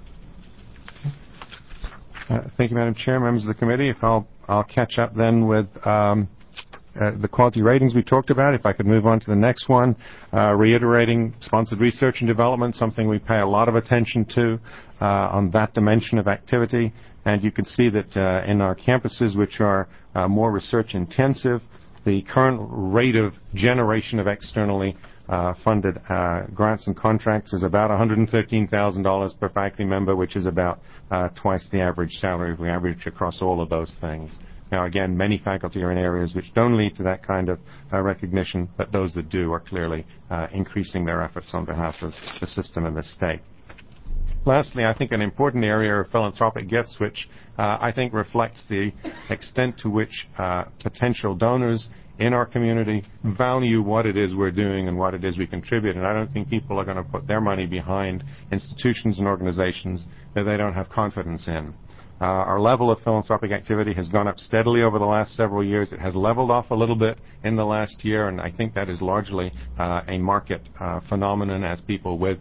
Thank you, Madam Chair, members of the committee. If I'll catch up then with the quality ratings we talked about. If I could move on to the next one, reiterating sponsored research and development, something we pay a lot of attention to on that dimension of activity. And you can see that in our campuses, which are more research intensive, the current rate of generation of externally funded grants and contracts is about $113,000 per faculty member, which is about twice the average salary if we average across all of those things. Now, again, many faculty are in areas which don't lead to that kind of recognition, but those that do are clearly increasing their efforts on behalf of the system and the state. Lastly, I think an important area of philanthropic gifts, which I think reflects the extent to which potential donors in our community value what it is we're doing and what it is we contribute. And I don't think people are going to put their money behind institutions and organizations that they don't have confidence in. Our level of philanthropic activity has gone up steadily over the last several years. It has leveled off a little bit in the last year, and I think that is largely a market phenomenon as people with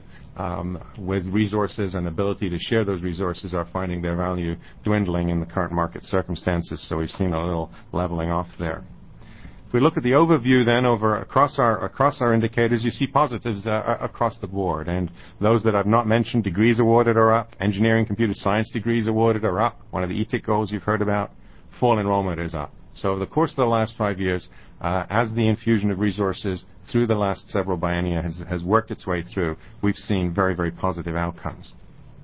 resources and ability to share those resources are finding their value dwindling in the current market circumstances. So we've seen a little leveling off there. If we look at the overview then across our indicators, you see positives across the board. And those that I've not mentioned, degrees awarded are up. Engineering, computer science degrees awarded are up. One of the ETIC goals you've heard about. Full enrollment is up. So over the course of the last 5 years, as the infusion of resources through the last several biennia has worked its way through, we've seen very, very positive outcomes.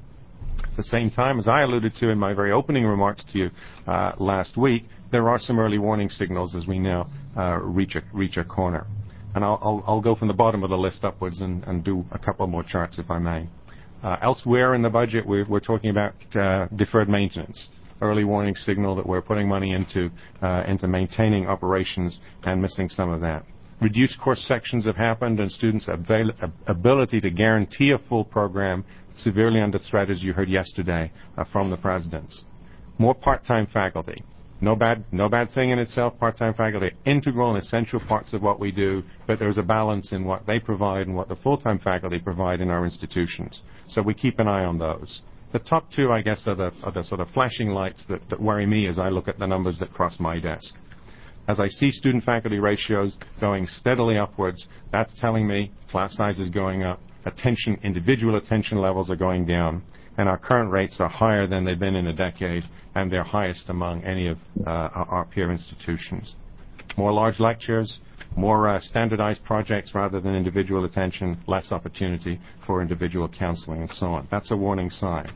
At the same time, as I alluded to in my very opening remarks to you last week, there are some early warning signals as we now reach a corner. And I'll go from the bottom of the list upwards and do a couple more charts, if I may. Elsewhere in the budget, we're talking about deferred maintenance. Early warning signal that we're putting money into maintaining operations and missing some of that. Reduced course sections have happened, and students' ability to guarantee a full program severely under threat, as you heard yesterday from the presidents. More part-time faculty. No bad thing in itself, part-time faculty, integral and essential parts of what we do, but there's a balance in what they provide and what the full-time faculty provide in our institutions. So we keep an eye on those. The top two, I guess, are the sort of flashing lights that worry me as I look at the numbers that cross my desk. As I see student-faculty ratios going steadily upwards, that's telling me class size is going up, individual attention levels are going down, and our current rates are higher than they've been in a decade, and they're highest among any of our peer institutions. More large lectures, more standardized projects rather than individual attention, less opportunity for individual counseling, and so on. That's a warning sign.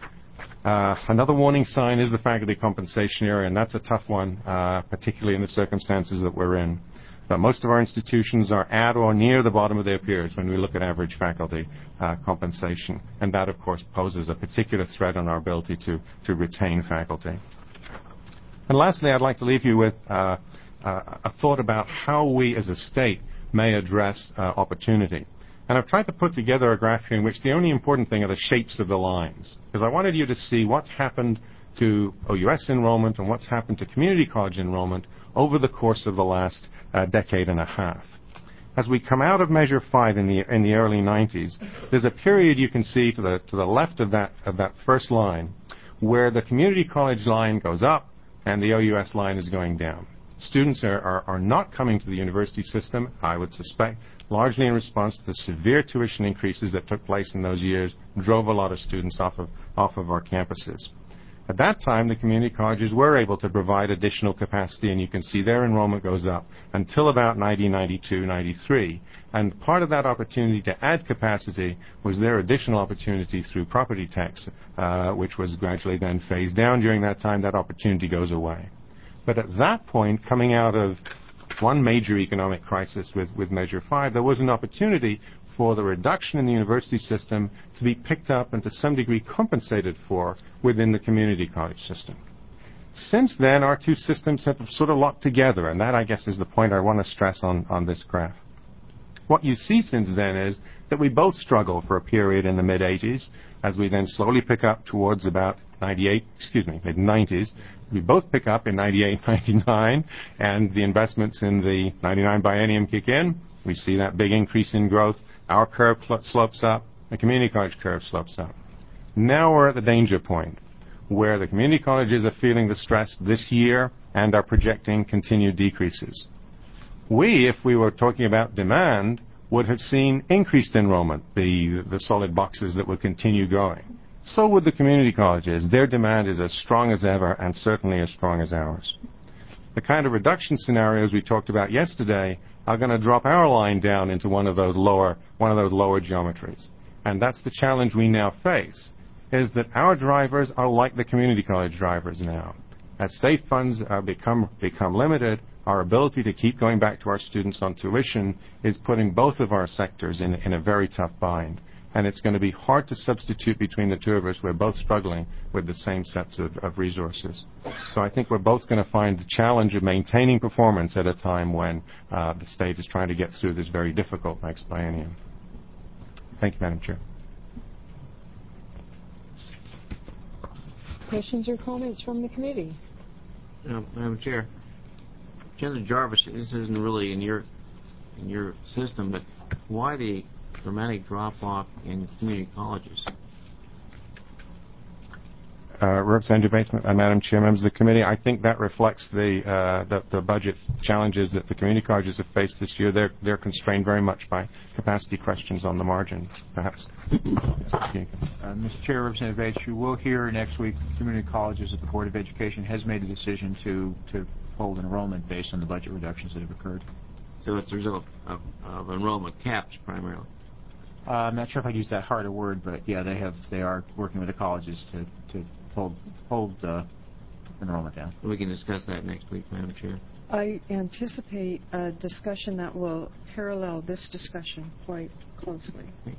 Another warning sign is the faculty compensation area, and that's a tough one, particularly in the circumstances that we're in. But most of our institutions are at or near the bottom of their peers when we look at average faculty compensation, and that, of course, poses a particular threat on our ability to retain faculty. And lastly, I'd like to leave you with a thought about how we as a state may address opportunity. And I've tried to put together a graph here in which the only important thing are the shapes of the lines, because I wanted you to see what's happened to OUS enrollment and what's happened to community college enrollment over the course of the last decade and a half. As we come out of Measure 5 in the early 90s, there's a period you can see to the left of that first line where the community college line goes up and the OUS line is going down. Students are not coming to the university system, I would suspect, largely in response to the severe tuition increases that took place in those years, drove a lot of students off of our campuses. At that time, the community colleges were able to provide additional capacity, and you can see their enrollment goes up until about 1992, 93. And part of that opportunity to add capacity was their additional opportunity through property tax, which was gradually then phased down during that time. That opportunity goes away. But at that point, coming out of one major economic crisis with Measure 5, there was an opportunity for the reduction in the university system to be picked up and to some degree compensated for within the community college system. Since then, our two systems have sort of locked together, and that, I guess, is the point I want to stress on this graph. What you see since then is that we both struggle for a period in the mid-80s, as we then slowly pick up towards about mid-90s. We both pick up in 98, 99, and the investments in the 99 biennium kick in. We see that big increase in growth. Our curve slopes up. The community college curve slopes up. Now we're at the danger point, where the community colleges are feeling the stress this year and are projecting continued decreases. We, if we were talking about demand, would have seen increased enrollment, the solid boxes that would continue growing. So would the community colleges. Their demand is as strong as ever and certainly as strong as ours. The kind of reduction scenarios we talked about yesterday are going to drop our line down into one of those lower geometries. And that's the challenge we now face, is that our drivers are like the community college drivers now. As state funds become limited, our ability to keep going back to our students on tuition is putting both of our sectors in a very tough bind. And it's going to be hard to substitute between the two of us. We're both struggling with the same sets of resources. So I think we're both going to find the challenge of maintaining performance at a time when the state is trying to get through this very difficult next biennium. Thank you, Madam Chair. Questions or comments from the committee? Madam Chair, Senator Jarvis, this isn't really in your system, but why the dramatic drop-off in community colleges? Representative Bates, Madam Chair, members of the committee, I think that reflects the budget challenges that the community colleges have faced this year. They're constrained very much by capacity questions on the margin, perhaps. Mr. Chair, Representative Bates, you will hear next week community colleges that the Board of Education has made a decision to hold enrollment based on the budget reductions that have occurred. So it's a result of enrollment caps primarily. I'm not sure if I'd use that hard a word, but yeah, they are working with the colleges to hold enrollment down. We can discuss that next week, Madam Chair. I anticipate a discussion that will parallel this discussion quite closely. Thank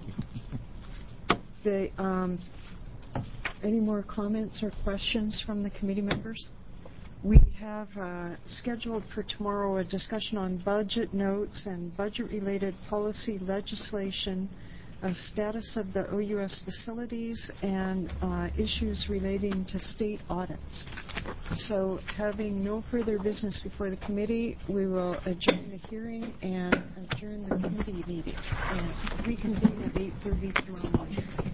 you. Any more comments or questions from the committee members? We have scheduled for tomorrow a discussion on budget notes and budget-related policy legislation, a status of the OUS facilities, and issues relating to state audits. So having no further business before the committee, we will adjourn the hearing and adjourn the committee meeting and reconvene at 8:30 tomorrow morning.